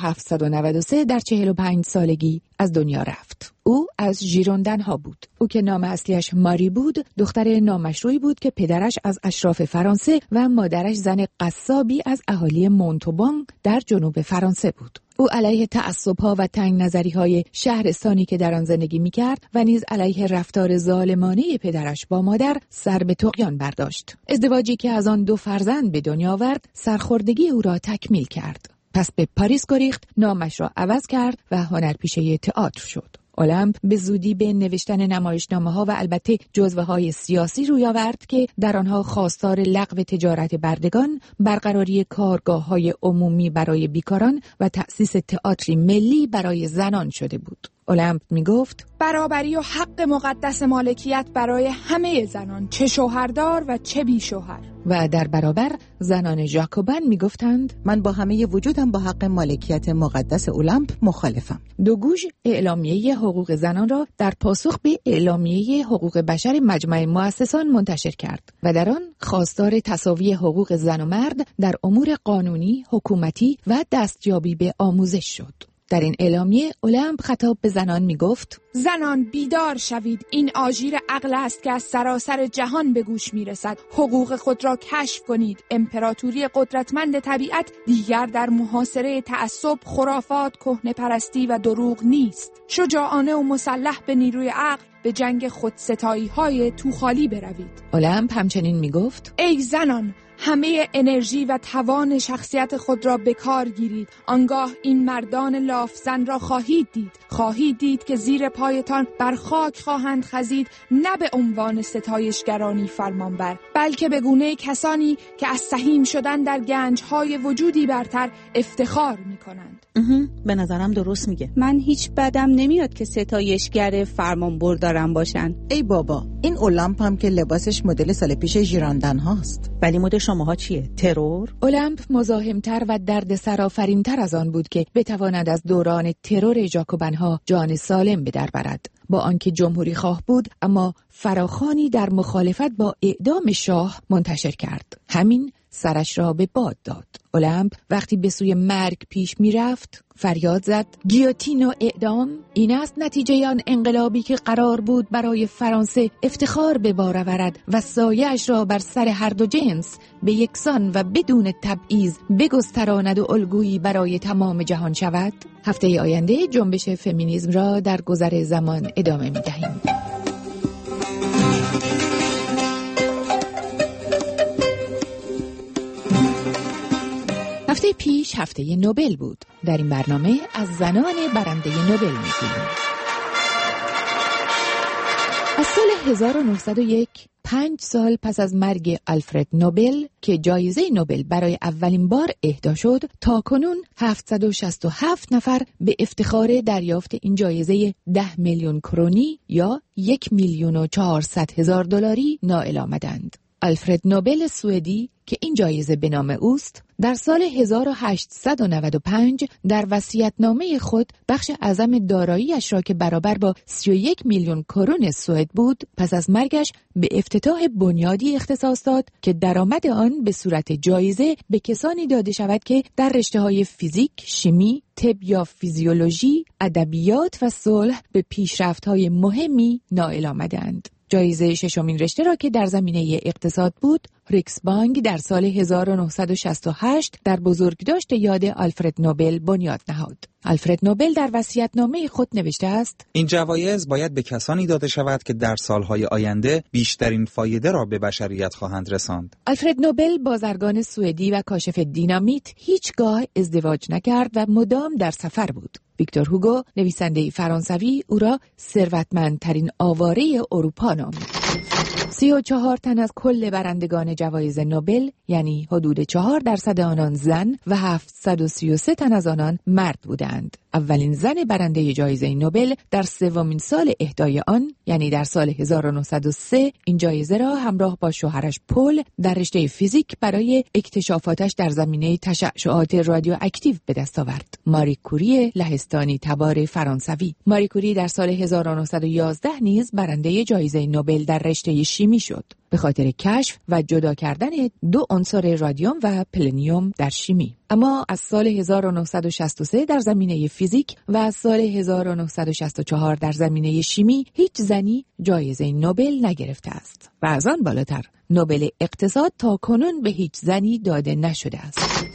Speaker 23: 1793 در 45 سالگی از دنیا رفت. او از ژیروندن‌ها بود. او که نام اصلیش ماری بود، دختر نامشروعی بود که پدرش از اشراف فرانسه و مادرش زن قصابی از اهالی مونتوبان در جنوب فرانسه بود. او علیه تعصب‌ها و تنگ نظری‌های شهرستانی که در آن زندگی می‌کرد و نیز علیه رفتار ظالمانه پدرش با مادر سر به طغیان برداشت. ازدواجی که از آن دو فرزند به دنیا آورد، سرخوردگی او را تکمیل کرد. پس به پاریس گریخت، نامش را عوض کرد و هنرپیشه تئاتر شد. اولمپ به زودی به نوشتن نمایشنامه‌ها و البته جزوه‌های سیاسی روی آورد که در آنها خواستار لغو تجارت بردگان، برقراری کارگاه‌های عمومی برای بیکاران و تأسیس تئاتری ملی برای زنان شده بود. اولمپ میگفت
Speaker 24: برابری و حق مقدس مالکیت برای همه زنان، چه شوهردار و چه بی شوهر.
Speaker 23: و در برابر زنان ژاکوبن میگفتند
Speaker 20: من با همه وجودم با حق مالکیت مقدس اولمپ مخالفم.
Speaker 23: دوگوژ اعلامیه حقوق زنان را در پاسخ به اعلامیه حقوق بشر مجمع مؤسسان منتشر کرد و در آن خواستار تساوی حقوق زن و مرد در امور قانونی، حکومتی و دستیابی به آموزش شد. در این اعلامیه اولمپ خطاب به زنان می گفت
Speaker 24: زنان بیدار شوید، این آژیر عقل است که از سراسر جهان به گوش می رسد. حقوق خود را کشف کنید. امپراتوری قدرتمند طبیعت دیگر در محاصره تعصب، خرافات، کهنه‌پرستی و دروغ نیست. شجاعانه و مسلح به نیروی عقل به جنگ خودستایی‌های توخالی بروید.
Speaker 23: اولمپ همچنین می گفت
Speaker 24: ای زنان، همه انرژی و توان شخصیت خود را به کار گیرید. آنگاه این مردان لافزن را خواهید دید که زیر پایتان بر خاک خواهند خزید، نه به عنوان ستایشگرانی فرمانبر، بلکه به گونه کسانی که از سهیم شدن در گنج‌های وجودی برتر افتخار می‌کنند.
Speaker 25: به نظرم درست میگه.
Speaker 26: من هیچ بدم نمیاد که ستایشگر فرمانبردارم باشن.
Speaker 20: ای بابا، این اولمپ هم که لباسش مدل سال پیش ژیراندن هاست.
Speaker 25: ولی مد شماها چیه؟ ترور؟
Speaker 23: اولمپ مزاحم‌تر و دردسرآفرین‌تر از آن بود که بتواند از دوران ترور ژاکوبن‌ها جان سالم به در برد. با آنکه جمهوری خواه بود اما فراخوانی در مخالفت با اعدام شاه منتشر کرد. همین سرش را به باد داد. اولمپ وقتی به سوی مرگ پیش می رفت فریاد زد گیوتین و اعدام، این است نتیجه آن انقلابی که قرار بود برای فرانسه افتخار به بار آورد و سایه‌اش را بر سر هر دو جنس به یکسان و بدون تبعیض بگستراند و الگویی برای تمام جهان شود. هفته آینده جنبش فمینیسم را در گذر زمان ادامه می دهیم. هفته پیش هفته نوبل بود. در این برنامه از زنان برنده نوبل می‌گوییم. از سال 1901 5 سال پس از مرگ آلفرد نوبل که جایزه نوبل برای اولین بار اهدا شد، تاکنون 767 نفر به افتخار دریافت این جایزه 10 میلیون کرونی یا 1,400,000 دلاری نائل آمدند. آلفرد نوبل سوئدی که این جایزه به نام اوست، در سال 1895 در وصیت‌نامه خود بخش اعظم دارایی‌اش را که برابر با 31 میلیون کرون سوئد بود، پس از مرگش به افتتاح بنیادی اختصاص داد که درآمد آن به صورت جایزه به کسانی داده شود که در رشته‌های فیزیک، شیمی، طب یا فیزیولوژی، ادبیات و صلح به پیشرفت‌های مهمی نائل آمدند. جایزه ششمین رشته را که در زمینه اقتصاد بود، ریکسبانک در سال 1968 در بزرگداشت یاد آلفرد نوبل بنیاد نهاد. آلفرد نوبل در وصیت‌نامه خود نوشته است:
Speaker 6: این جوایز باید به کسانی داده شود که در سالهای آینده بیشترین فایده را به بشریت خواهند رساند.
Speaker 23: آلفرد نوبل بازرگان سوئدی و کاشف دینامیت هیچگاه ازدواج نکرد و مدام در سفر بود. ویکتور هوگو، نویسنده فرانسوی، او را ثروتمندترین آواره اروپا نامید. 34 تن از کل برندگان جوایز نوبل، یعنی حدود 4% آنان زن و 733 تن از آنان مرد بودند. اولین زن برنده جایزه نوبل در سومین سال اهدای آن، یعنی در سال 1903، این جایزه را همراه با شوهرش پل در رشته فیزیک برای اکتشافاتش در زمینه تشعشعات رادیواکتیو به دست آورد. ماری کوری لهستانی تبار فرانسوی. ماری کوری در سال 1911 نیز برنده جایزه نوبل در رشته شیمی شد به خاطر کشف و جدا کردن 2 عنصر رادیوم و پلنیوم در شیمی. اما از سال 1963 در زمینه فیزیک و از سال 1964 در زمینه شیمی هیچ زنی جایزه نوبل نگرفته است و از آن بالاتر نوبل اقتصاد تا کنون به هیچ زنی داده نشده است.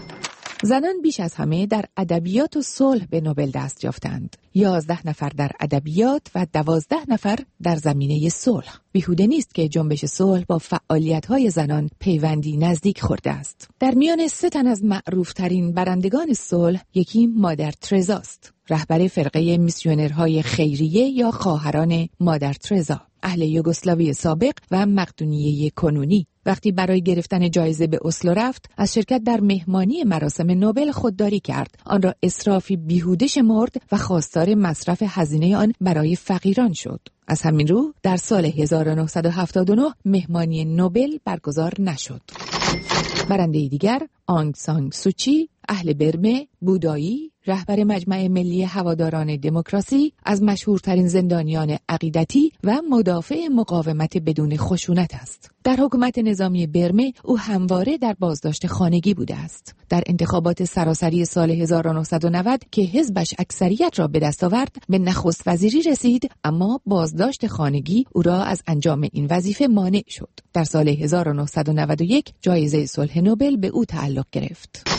Speaker 23: زنان بیش از همه در ادبیات و صلح به نوبل دست یافتند. 11 نفر در ادبیات و 12 نفر در زمینه صلح. بیهوده نیست که جنبش صلح با فعالیت‌های زنان پیوندی نزدیک خورده است. در میان 3 تن از معروف‌ترین برندگان صلح، یکی مادر ترزا است، رهبر فرقه میسیونرهای خیریه یا خواهران مادر ترزا، اهل یوگسلاوی سابق و مقدونیه کنونی. وقتی برای گرفتن جایزه به اسلو رفت، از شرکت در مهمانی مراسم نوبل خودداری کرد. آن را اسرافی بیهوده شمرد و خواستار مصرف هزینه آن برای فقیران شد. از همین رو در سال 1979 مهمانی نوبل برگزار نشد. برنده دیگر آنگ سان سوچی، اهل برمه، بودایی، رهبر مجمع ملی هواداران دموکراسی، از مشهورترین زندانیان عقیدتی و مدافع مقاومت بدون خشونت است. در حکومت نظامی برمه او همواره در بازداشت خانگی بوده است. در انتخابات سراسری سال 1990 که حزبش اکثریت را به دست آورد، به نخست وزیری رسید، اما بازداشت خانگی او را از انجام این وظیفه مانع شد. در سال 1991 جایزه صلح نوبل به او تعلق گرفت.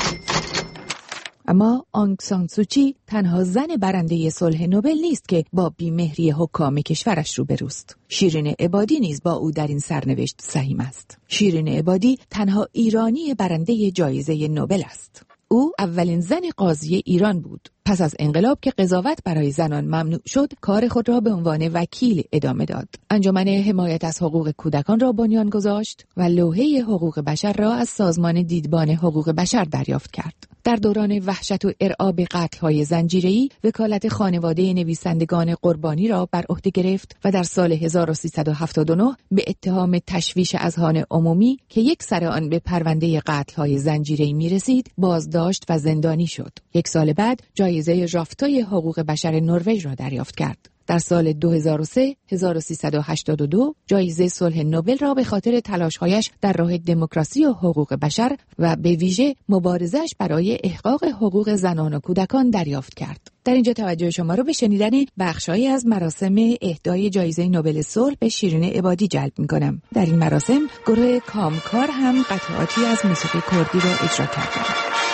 Speaker 23: اما آنگ سان سوچی تنها زن برنده صلح نوبل نیست که با بیمهری حکام کشورش روبروست. شیرین عبادی نیز با او در این سرنوشت سهیم است. شیرین عبادی تنها ایرانی برنده جایزه نوبل است. او اولین زن قاضی ایران بود. پس از انقلاب که قضاوت برای زنان ممنوع شد، کار خود را به عنوان وکیل ادامه داد. انجمن حمایت از حقوق کودکان را بنیان گذاشت و لوحه حقوق بشر را از سازمان دیدبان حقوق بشر دریافت کرد. در دوران وحشت و ارعاب قتل‌های زنجیره‌ای، وکالت خانواده نویسندگان قربانی را بر عهده گرفت و در سال 1379 به اتهام تشویش اذهان عمومی که یک سر آن به پرونده قتل‌های زنجیره‌ای می‌رسید، بازداشت و زندانی شد. 1 سال بعد جایزه ژافتای حقوق بشر نروژ را دریافت کرد. در سال 2003 1382 جایزه صلح نوبل را به خاطر تلاش‌هایش در راه دموکراسی و حقوق بشر و به ویژه مبارزه‌اش برای احقاق حقوق زنان و کودکان دریافت کرد. در اینجا توجه شما را به شنیدن بخش‌هایی از مراسم اهدای جایزه نوبل صلح به شیرین عبادی جلب می‌کنم. در این مراسم گروه کامکار هم قطعاتی از موسیقی کردی را اجرا کردند.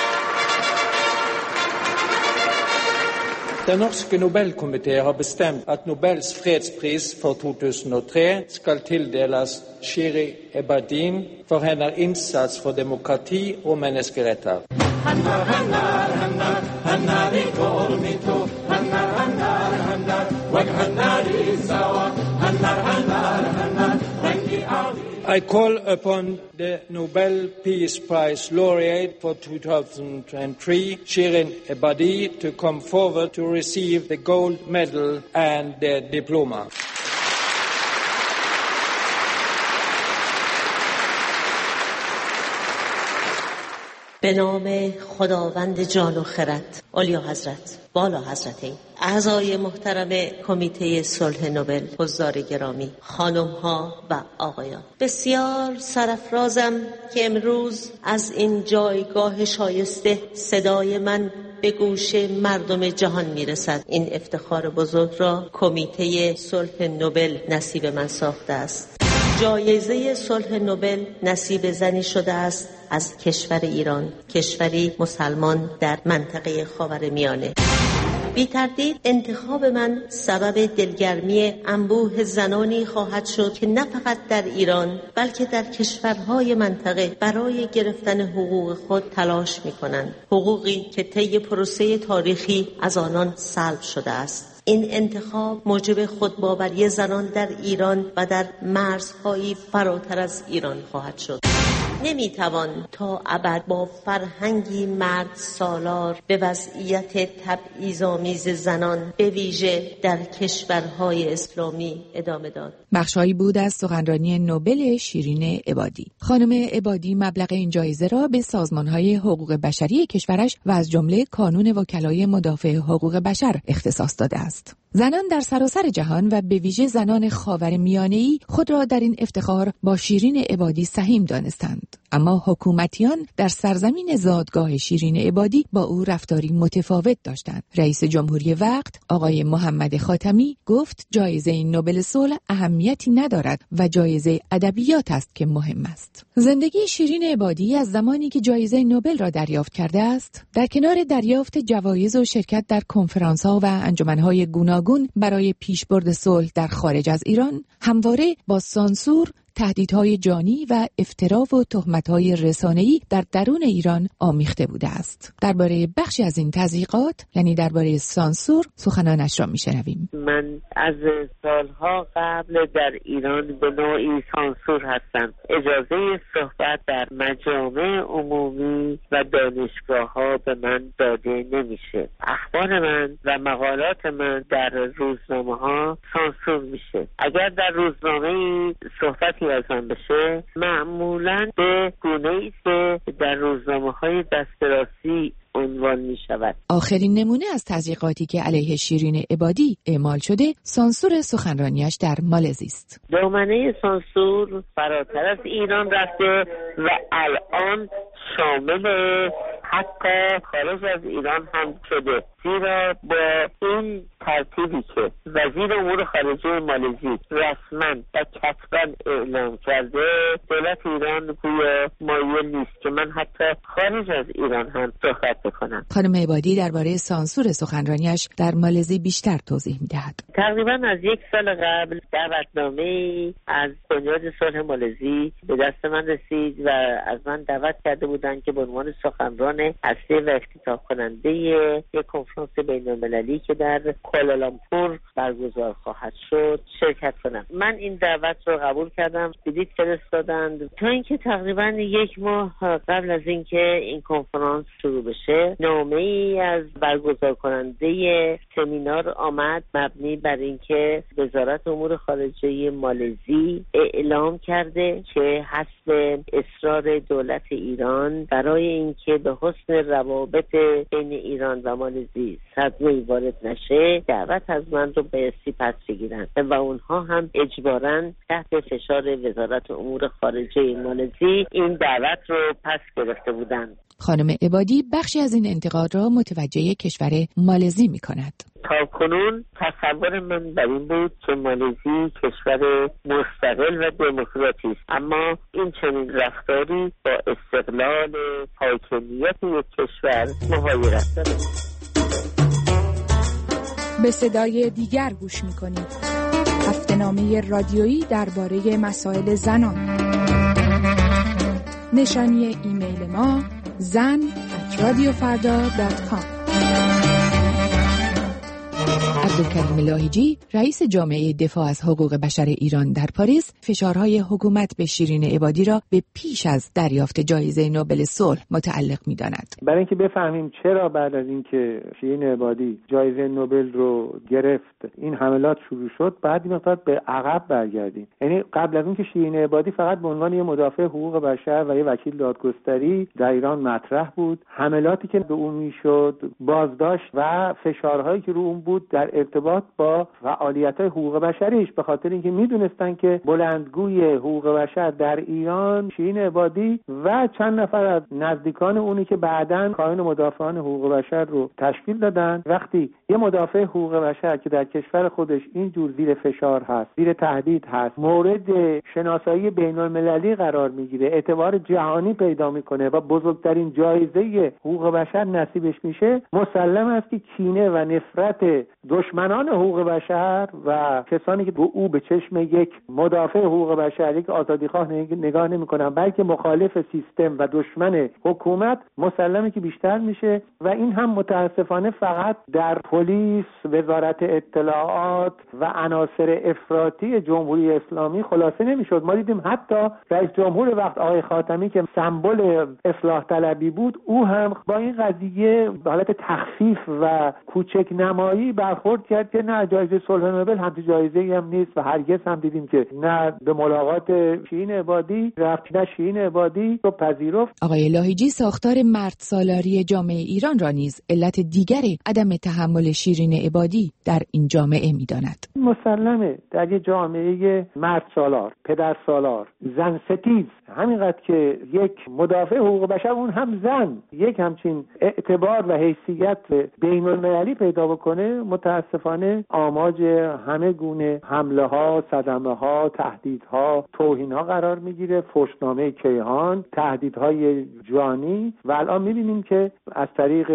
Speaker 7: Den norske Nobelkomité har bestemt at Nobels fredspris for 2003 skal tildeles Shiri Ebadin for hennes innsats for demokrati og menneskeretter. I call upon the Nobel Peace Prize laureate for 2003, Shirin Ebadi, to come forward to receive the gold medal and the diploma.
Speaker 8: به نام خداوند جان و خرد، اولیا حضرت، بالا حضرتین، اعضای محترم کمیته صلح نوبل، حضار گرامی، خانم‌ها و آقایان، بسیار سرافرازم که امروز از این جایگاه شایسته صدای من به گوش مردم جهان میرسد. این افتخار بزرگ را کمیته صلح نوبل نصیب من ساخته است. جایزه صلح نوبل نصیب زنی شده است از کشور ایران، کشوری مسلمان در منطقه خاورمیانه. بی تردید انتخاب من سبب دلگرمی انبوه زنانی خواهد شد که نه فقط در ایران بلکه در کشورهای منطقه برای گرفتن حقوق خود تلاش می کنند. حقوقی که طی پروسه تاریخی از آنان سلب شده است. این انتخاب موجب خودباوری زنان در ایران و در مرزهای فراتر از ایران خواهد شد. نمیتوان تا ابد با فرهنگی مرد سالار به وضعیت تبعیض‌آمیز زنان به ویژه در کشورهای اسلامی ادامه داد.
Speaker 23: بخشهایی بود از سخنرانی نوبل شیرین عبادی. خانم عبادی مبلغ این جایزه را به سازمانهای حقوق بشری کشورش و از جمله کانون وکلای مدافع حقوق بشر اختصاص داده است. زنان در سراسر جهان و به ویژه زنان خاورمیانه‌ای خود را در این افتخار با شیرین عبادی سهیم دانستند. اما حکومتیان در سرزمین زادگاه شیرین عبادی با او رفتاری متفاوت داشتند. رئیس جمهوری وقت آقای محمد خاتمی گفت جایزه نوبل صلح اهمیتی ندارد و جایزه ادبیات است که مهم است. زندگی شیرین عبادی از زمانی که جایزه نوبل را دریافت کرده است، در کنار دریافت جوایز و شرکت در کنفرانس‌ها و انجمن‌های گوناگون برای پیشبرد صلح در خارج از ایران، همواره با سانسور، تهدیدهای جانی و افترا و تهمت‌های رسانه‌ای در درون ایران آمیخته بوده است. درباره بخشی از این تضییقات، یعنی درباره سانسور، سخنانش را می‌شنویم.
Speaker 8: من از سالها قبل در ایران به نوعی سانسور هستم. اجازه صحبت در مجامع عمومی و دانشگاه‌ها به من داده نمیشه. اخبار من و مقالات من در روزنامه‌ها سانسور میشه. اگر در روزنامه‌ای صحبتی از آن بشه، معمولاً به گونه‌ای که در روزنامه‌های دست راستی عنوان می شود.
Speaker 23: آخرین نمونه از تضییقاتی که علیه شیرین عبادی اعمال شده، سانسور سخنرانیش در مالزی است.
Speaker 8: دامنه سانسور فراتر از ایران رفته و الان شامل حتی خارج از ایران هم شده، زیرا با این ترتیبی که وزیر امور خارجه مالزی رسما و کتبا اعلام کرده، دولت ایران گویا مایل نیست که من حتی خارج از ایران هم صحبت بکنم.
Speaker 23: خانم عبادی درباره سانسور سخنرانیش در مالزی بیشتر توضیح می‌دهد.
Speaker 8: تقریبا از 1 سال قبل دعوتنامه‌ای از بنیاد صلح مالزی به دست من رسید و از من دعوت کرده بودند که به عنوان سخنران اصلی و افتتاح کننده یک کنفرانس بین‌المللی که در کوالالامپور برگزار خواهد شد شرکت کنم. من این دعوت رو قبول کردم، بلیط فرستادند. تا اینکه تقریبا 1 ماه قبل از اینکه این کنفرانس شروع بشه، نامه‌ای از برگزار کننده سمینار آمد مبنی بر اینکه وزارت امور خارجه مالزی اعلام کرده که حسب اصرار دولت ایران برای اینکه به حسن روابط بین ایران و مالزی صدمه‌ای وارد نشه، دعوت از من رو بایستی پس بگیرن و اونها هم اجباراً تحت فشار وزارت امور خارجه مالزی این دعوت رو پس گرفته بودند.
Speaker 23: خانم عبادی بخشی از این انتقاد را متوجه کشور مالزی می‌کند.
Speaker 8: تا کنون تصور من بر این بود که مالزی کشور مستقل و دموکراتی است، اما این چنین رفتاری با استقلال حاکمیت یک کشور مغایرت دارد.
Speaker 24: به صدای دیگر گوش می‌کنید. هفته‌نامه رادیویی درباره مسائل زنان. نشانی ایمیل ما zan@radiofarda.com.
Speaker 23: عبدالکریم لاهیجی رئیس جامعه دفاع از حقوق بشر ایران در پاریس فشارهای حکومت به شیرین عبادی را به پیش از دریافت جایزه نوبل صلح متعلق می‌داند.
Speaker 10: برای اینکه بفهمیم چرا بعد از اینکه شیرین عبادی جایزه نوبل رو گرفت این حملات شروع شد، بعد مقدار به عقب برگردیم. یعنی قبل از اینکه شیرین عبادی فقط به عنوان یه مدافع حقوق بشر و یه وکیل دادگستری در ایران مطرح بود، حملاتی که به اون میشد، بازداشت و فشارهایی که رو اون بود در ارتباط با فعالیت‌های حقوق بشریش، به خاطر اینکه میدونستن که بلندگوی حقوق بشر در ایران شیرین عبادی و چند نفر از نزدیکان اونی که بعداً کاهن مدافعان حقوق بشر رو تشکیل دادن. وقتی یه مدافع حقوق بشر که در کشور خودش اینجور زیر فشار هست، زیر تهدید هست، مورد شناسایی بین‌المللی قرار میگیره، اعتبار جهانی پیدا میکنه و بزرگترین جایزه حقوق بشر نصیبش میشه، مسلم است که کینه و نفرت دشمنان حقوق بشر و کسانی که او به چشم یک مدافع حقوق بشر، یک آزادیخواه نگاه نمی‌کنن، بلکه مخالف سیستم و دشمن حکومت، مسلمه که بیشتر میشه. و این هم متاسفانه فقط در پلیس، وزارت اطلاعات و عناصر افراطی جمهوری اسلامی خلاصه نمیشد. ما دیدیم حتی رئیس جمهور وقت آقای خاتمی که سمبل اصلاح طلبی بود، او هم با این قضیه به حالت تخفیف و کوچک نمایی برخورد کرد که نه، جایزه صلح نوبل هم جایزه‌ای هم نیست و هرگز هم دیدیم که نه به ملاقات شیرین عبادی رفت، نه شیرین عبادی رو پذیرفت.
Speaker 23: آقای لاهیجی ساختار مرد سالاری جامعه ایران را نیز علت دیگری عدم تحمل شیرین عبادی در این جامعه می‌داند.
Speaker 10: مسلمه در یک جامعه مرد سالار، پدر سالار، زن ستیز، همینقدر که یک مدافع حقوق بشر، اون هم زن، یک همچین اعتبار و حیثیت بین‌المللی پیدا بکنه، متاسفانه آماج همه گونه حمله ها، صدمه ها، تهدیدها، توهین ها قرار میگیره، فحشنامه کیهان، تهدیدهای جانی. و الان میبینیم که از طریق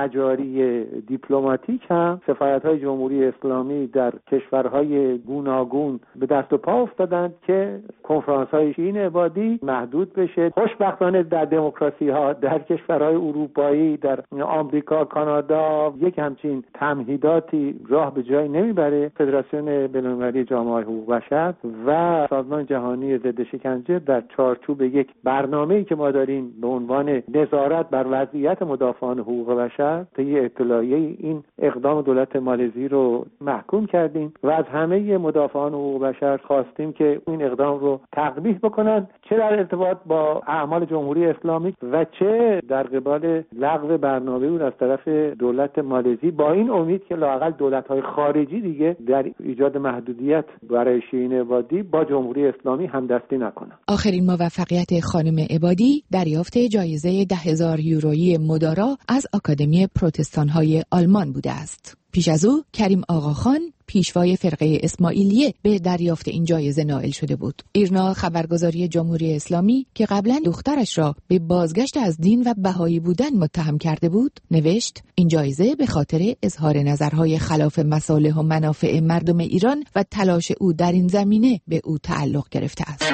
Speaker 10: مجاری دیپلماتیک هم سفارت‌های جمهوری اسلامی در کشورهای گوناگون به دست و پا افتادند که کنفرانس‌های شیرین عبادی محدود بشه. خوشبختانه در دموکراسی‌ها، در کشورهای اروپایی، در آمریکا، کانادا یک همچین تمهیداتی راه به جایی نمیبره. فدراسیون بین‌المللی جامعه حقوق بشر و سازمان جهانی ضد شکنجه در چارچوب یک برنامه‌ای که ما داریم به عنوان نظارت بر وضعیت مدافعان حقوق بشر، طی اطلاعیه این اقدام دولت مالزی رو محکوم کردیم و از همه مدافعان حقوق بشر خواستیم که این اقدام رو تقبیح بکنن، چه در ارتباط با اعمال جمهوری اسلامی و چه در قبال لغو برنامه اون از طرف دولت مالزی، با این امید که لااقل دولت‌های خارجی دیگه در ایجاد محدودیت برای شیرین عبادی با جمهوری اسلامی همدستی نکنن.
Speaker 23: آخرین موفقیت خانم عبادی دریافت جایزه 10,000 یورویی مدارا از آکادمی پروتستان‌های آلمان بوده است. پیش از او کریم آقاخان پیشوای فرقه اسماعیلیه به دریافت این جایزه نائل شده بود. ایرنا خبرگزاری جمهوری اسلامی که قبلا دخترش را به بازگشت از دین و بهایی بودن متهم کرده بود، نوشت این جایزه به خاطر اظهار نظرهای خلاف مصالح و منافع مردم ایران و تلاش او در این زمینه به او تعلق گرفته است.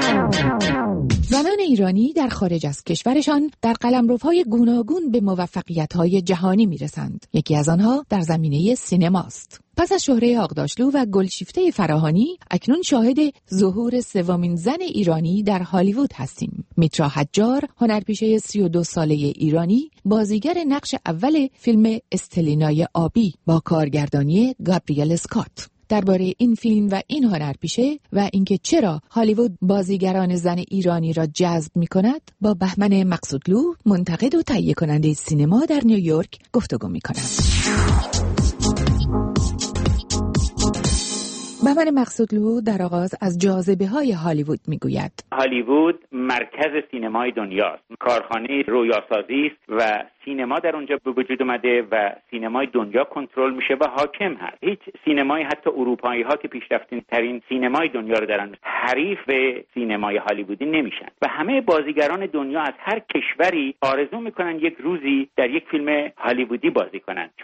Speaker 23: زنان ایرانی در خارج از کشورشان در قلمروهای گوناگون به موفقیت‌های جهانی میرسند. یکی از آنها در زمینه سینماست. پس از شهره آغداشلو و گلشیفته فراهانی، اکنون شاهد ظهور سومین زن ایرانی در هالیوود هستیم. میترا حجار، هنرپیشه 32 ساله ایرانی، بازیگر نقش اول فیلم استلینای آبی با کارگردانی گابریل اسکات. درباره این فیلم و این هنرپیشه و اینکه چرا هالیوود بازیگران زن ایرانی را جذب می‌کند، با بهمن مقصودلو، منتقد و تهیه کننده سینما در نیویورک گفتگو می‌کنم. بهمن مقصودلو در آغاز از جاذبه‌های هالیوود میگوید.
Speaker 11: هالیوود مرکز سینمای دنیاست. کارخانه رویاسازی است و سینما در اونجا به وجود اومده و سینمای دنیا کنترل میشه و حاکم هست. هیچ سینمایی، حتی اروپایی ها که پیشرفته ترین سینمای دنیا رو دارن، حریف سینمای هالیوودی نمیشن و همه بازیگران دنیا از هر کشوری آرزو میکنن یک روزی در یک فیلم هالیوودی بازی کنن، چون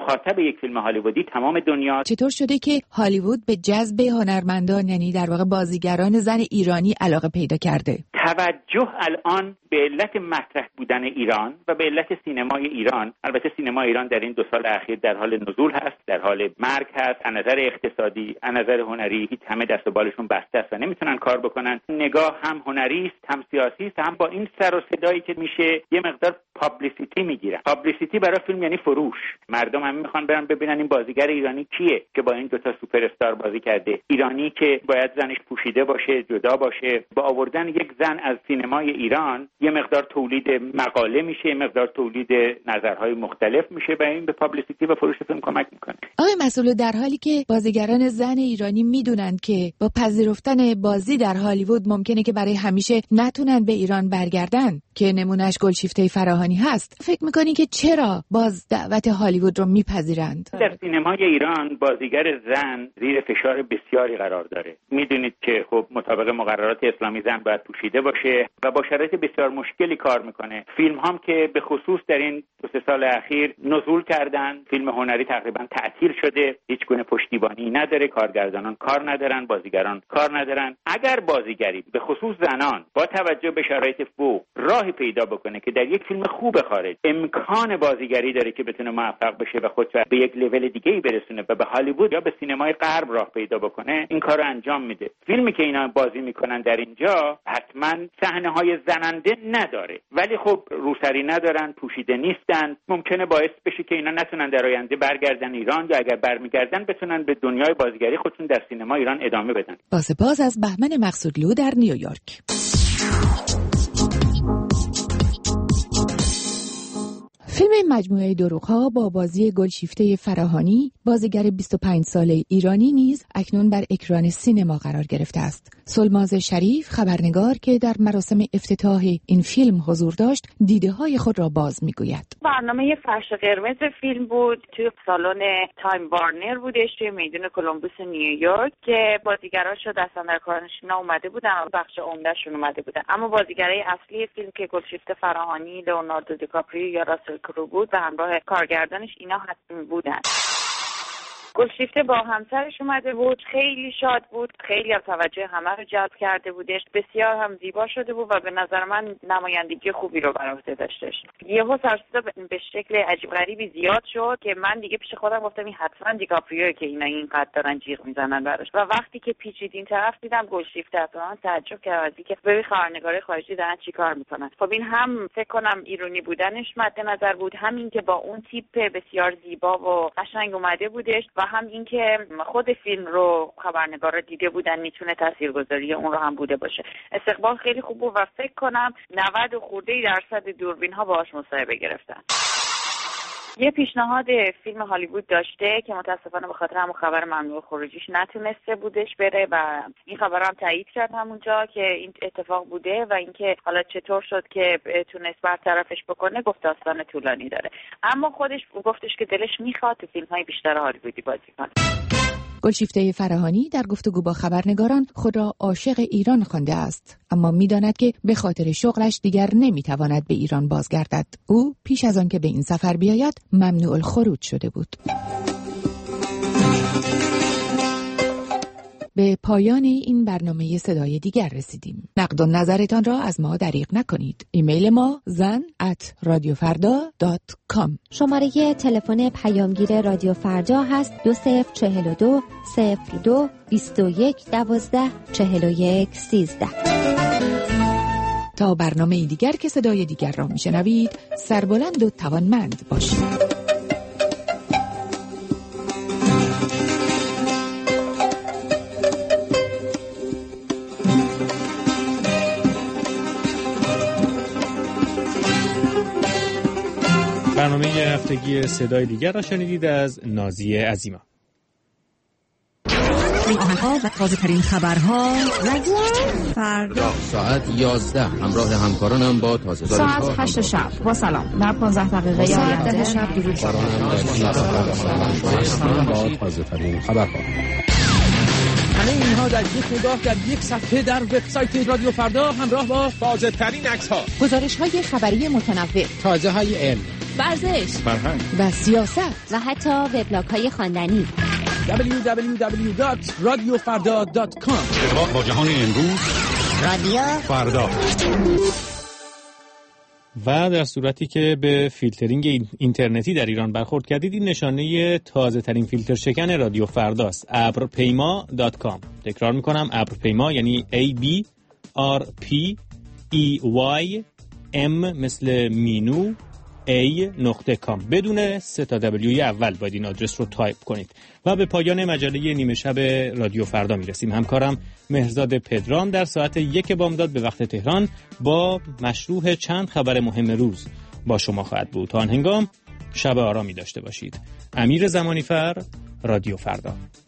Speaker 11: مخاطب یک فیلم هالیوودی تمام دنیا.
Speaker 23: چطور شده که هالیوود به جذب هنرمندان، یعنی در واقع بازیگران زن ایرانی، علاقه پیدا کرده؟
Speaker 11: توجه الان به علت مطرح بودن ایران و به علت سینمای ایران، البته سینما ایران در این 2 سال اخیر در حال نزول هست، در حال مرگ هست، از نظر اقتصادی، از نظر هنری هیچ همه دست و بالشون بسته است و نمیتونن کار بکنن. نگاه هم هنری است، هم سیاسی است، هم با این سر و صدایی که میشه یه مقدار پابلیسیتی میگیرن. پابلیسیتی برای فیلم یعنی فروش. مردم هم میخوان برن ببینن این بازیگر ایرانی کیه که با این 2 تا سوپر استار بازی کرده. ایرانی که باید زنش پوشیده باشه، جدا باشه. با آوردن یک زن از سینمای ایران یه مقدار تولید مقاله میشه، یه مقدار تولید نظرهای مختلف میشه و این به پابلیسیتی و فروش فیلم کمک میکنه.
Speaker 23: آقای مسئول، در حالی که بازیگران زن ایرانی میدونن که با پذیرفتن بازی در هالیوود ممکنه که برای همیشه نتونن به ایران برگردن، که نمونهش گلشیفته فراهانی هست، فکر میکنی که چرا باز دعوت هالیوود رو میپذیرند؟
Speaker 11: در سینمای ایران بازیگر زن زیر فشار بسیاری قرار داره. میدونید که خب مطابق مقررات اسلامی زن باید پوشیده باشه و با شرایط بسیار مشکلی کار میکنه. فیلم هم که به خصوص در این 2-3 سال اخیر نزول کردن، فیلم هنری تقریبا تعطیل شده، هیچ گونه پشتیبانی نداره، کارگردانان کار ندارن، بازیگران کار ندارن. اگر بازیگری به خصوص زنان با توجه به شرایط فوق راهی پیدا بکنه که در یک فیلم خوب خارج امکان بازیگری داره که بتونه موفق بشه و خودش به یک لول دیگه‌ای برسونه و به هالیوود یا به سینمای غرب راه پیدا بکنه، این کارو انجام میده. فیلمی که اینا بازی میکنن در اینجا حتما صحنه‌های زننده نداره، ولی خب روسری ندارن، پوشیده نیستن، ممکنه باعث بشه که اینا نتونن در آینده برگردن ایران یا اگر برمیگردن بتونن به دنیای بازیگری خودشون در سینما ایران ادامه بدن.
Speaker 23: باز از بهمن مقصودلو در نیویورک. فیلم مجموعه دروغ‌ها با بازی گلشیفته فراهانی، بازیگر 25 ساله ایرانی نیز اکنون بر اکران سینما قرار گرفته است. سلماز شریف، خبرنگار که در مراسم افتتاح این فیلم حضور داشت، دیده‌های خود را باز می‌گوید.
Speaker 22: برنامه فرش قرمز فیلم بود، توی سالن تایم وارنر بودش توی میدان کلمبوس نیویورک که بازیگراش دستن در کارنشینا اومده بودن، بخش عمدهشون اومده بودن، اما بازیگرای اصلی فیلم که گلشیفته فراهانی، لئوناردو دیکاپریو یا راسل کرو بود و همراه کارگردانش، اینا حتمی بودن. گلشیفته با همسرش اومده بود، خیلی شاد بود، خیلی هم توجه همه رو جلب کرده بودش، بسیار هم زیبا شده بود و به نظر من نمایندگی خوبی رو بر عهده داشتش. یهو سرصدا به شکل عجیب غریبی زیاد شد که من دیگه پیش خودم گفتم این حتما دیکاپریو که اینا اینقدر دارن جیغ میزنن براش. و وقتی که پیچید این طرف دیدم گلشیفته، اصلا تعجب کردم از اینکه ببین خبرنگارای خارجی دارن چیکار میکنن. خب این هم فکر کنم ایرانی بودنش مد نظر بود، همین که با اون تیپ بسیار زیبا و قشنگ اومده بودش و هم اینکه خود فیلم رو خبرنگارا دیده بودن، میتونه تاثیرگذاری اون رو هم بوده باشه. استقبال خیلی خوب بود و فکر کنم 90% دوربین‌ها باهاش مصاحبه گرفتن. یه پیشنهاد فیلم هالیوود داشته که متاسفانه به خاطر همون خبر ممنوع خروجیش نتونسته بودش بره و این خبر هم تایید کرد همونجا که این اتفاق بوده و اینکه حالا چطور شد که تونست برطرفش بکنه، گفت داستان طولانی داره، اما خودش گفتش که دلش میخواد تو فیلم‌های بیشتر هالیوودی بازی کنه.
Speaker 23: گلشیفته فراهانی در گفتگو با خبرنگاران خود را عاشق ایران خوانده است، اما می‌داند که به خاطر شغلش دیگر نمی‌تواند به ایران بازگردد. او پیش از آن که به این سفر بیاید ممنوع الخروج شده بود. به پایان این برنامه صدای دیگر رسیدیم. نقد و نظرتان را از ما دریغ نکنید. ایمیل ما zan@radiofarda.com.
Speaker 19: شماره تلفن پیامگیر رادیو فردا هست 2042 02 21 12 41 13.
Speaker 23: تا برنامه دیگر که صدای دیگر را میشنوید، سربلند و توانمند باشید.
Speaker 3: برنامه هفتگی صدای دیگر را شنیدید از نازیه عظیما.
Speaker 12: این آهنگ‌ها و تازه‌ترین خبرها
Speaker 13: فردا ساعت 11 همراه همکارانم با تازه‌ترین
Speaker 24: ساعت 8 شب با سلام در 15 دقیقه ساعت 10 شب درود
Speaker 13: با تازه‌ترین خبرها.
Speaker 9: همه اینها در یک نگاه در یک صفحه در وبسایت رادیو فردا همراه با تازه‌ترین عکس‌ها،
Speaker 23: گزارش‌های خبری متنوع،
Speaker 13: تازه‌های علم،
Speaker 23: ورزش،
Speaker 3: فرهنگ
Speaker 23: و سیاست
Speaker 19: و حتی وبلاگ‌های خواندنی.
Speaker 13: www.radiofarda.com.
Speaker 3: ارتباط با جهان امروز،
Speaker 19: رادیو
Speaker 3: فردا. و در صورتی که به فیلترینگ اینترنتی در ایران برخورد کردید، این نشانه تازه ترین فیلتر شکن رادیو فرداست. ابرپیما.com. تکرار میکنم، ابرپیما یعنی ABRPEYM مثل مینو A.com. بدون 3 تا W اول باید این آدرس رو تایپ کنید. و به پایان مجله نیمه شب رادیو فردا میرسیم. همکارم مهرزاد پدرام در ساعت 1 بامداد به وقت تهران با مشروح چند خبر مهم روز با شما خواهد بود. تا آن هنگام شب آرامی داشته باشید. امیر زمانیفر، رادیو فردا.